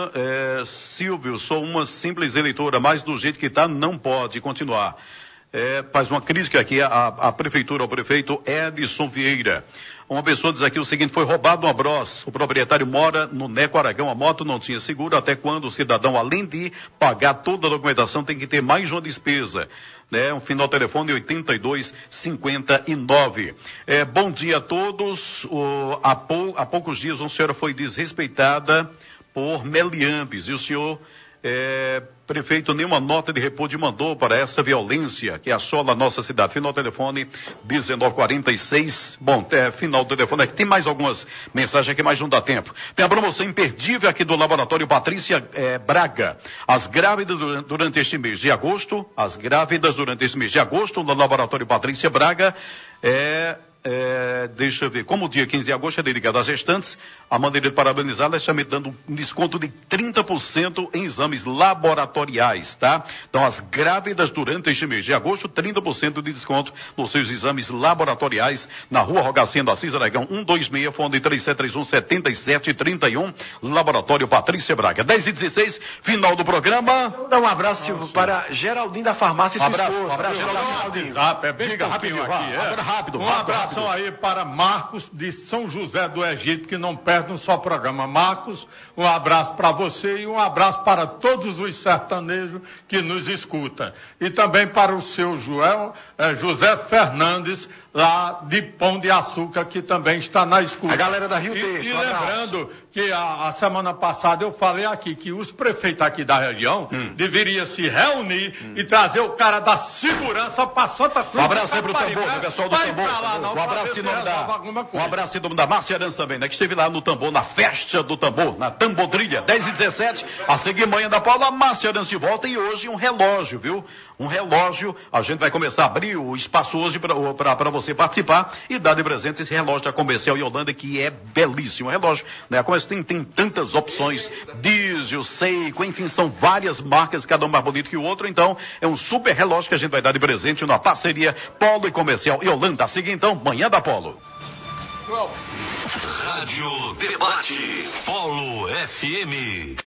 uma simples eleitora, mas do jeito que está, não pode continuar. Faz uma crítica aqui à prefeitura, ao prefeito Edson Vieira. Uma pessoa diz aqui o seguinte: foi roubado uma Bros. O proprietário mora no Neco Aragão. A moto não tinha seguro, até quando o cidadão, além de pagar toda a documentação, tem que ter mais uma despesa. Um final telefone 8259. Bom dia a todos. Há poucos dias uma senhora foi desrespeitada por meliantes e o senhor, prefeito, nenhuma nota de repúdio mandou para essa violência que assola a nossa cidade. Final telefone 1946. Bom, final do telefone aqui. Tem mais algumas mensagens aqui, mas não dá tempo. Tem a promoção imperdível aqui do Laboratório Patrícia Braga. As grávidas durante este mês de agosto, no Laboratório Patrícia Braga, Deixa eu ver, como o dia 15 de agosto é dedicado às gestantes, a maneira de parabenizá-la é somente dando um desconto de 30% em exames laboratoriais, tá? Então, as grávidas durante este mês de agosto, 30% de desconto nos seus exames laboratoriais, na Rua Rogacinha Assis Aragão 126, fone 3731-7731, Laboratório Patrícia Braga. 10h16, final do programa. Dá um abraço, Silvio, para Geraldinho da Farmácia e sua esposa. Um abraço, Geraldinho. Diga rapidinho aqui. Agora rápido. Um abração aí para Marcos de São José do Egito, que não perde um só programa. Marcos, um abraço para você e um abraço para todos os sertanejos que nos escutam. E também para o seu José Fernandes, lá de Pão de Açúcar, que também está na escuta. A galera da Rio Texto. E lembrando que a semana passada eu falei aqui que os prefeitos aqui da região deveriam se reunir e trazer o cara da segurança para Santa Cruz. Um abraço aí pro Tambor, pessoal do Tambor. Um abraço em nome da Márcia Arança também, né? Que esteve lá no Tambor, na festa do Tambor, na Tambodrilha, 10h17. A seguir, manhã da Paula, a Márcia Arança de volta e hoje um relógio, viu? Um relógio. A gente vai começar a abrir o espaço hoje para você participar e dar de presente esse relógio da Comercial Yolanda, que é belíssimo. O relógio, né? A Comercial tem tantas opções, diesel, Seiko, enfim, são várias marcas, cada um mais bonito que o outro. Então, é um super relógio que a gente vai dar de presente na parceria Polo e Comercial Yolanda. A seguir, então, manhã da Polo. Rádio Debate, Polo FM.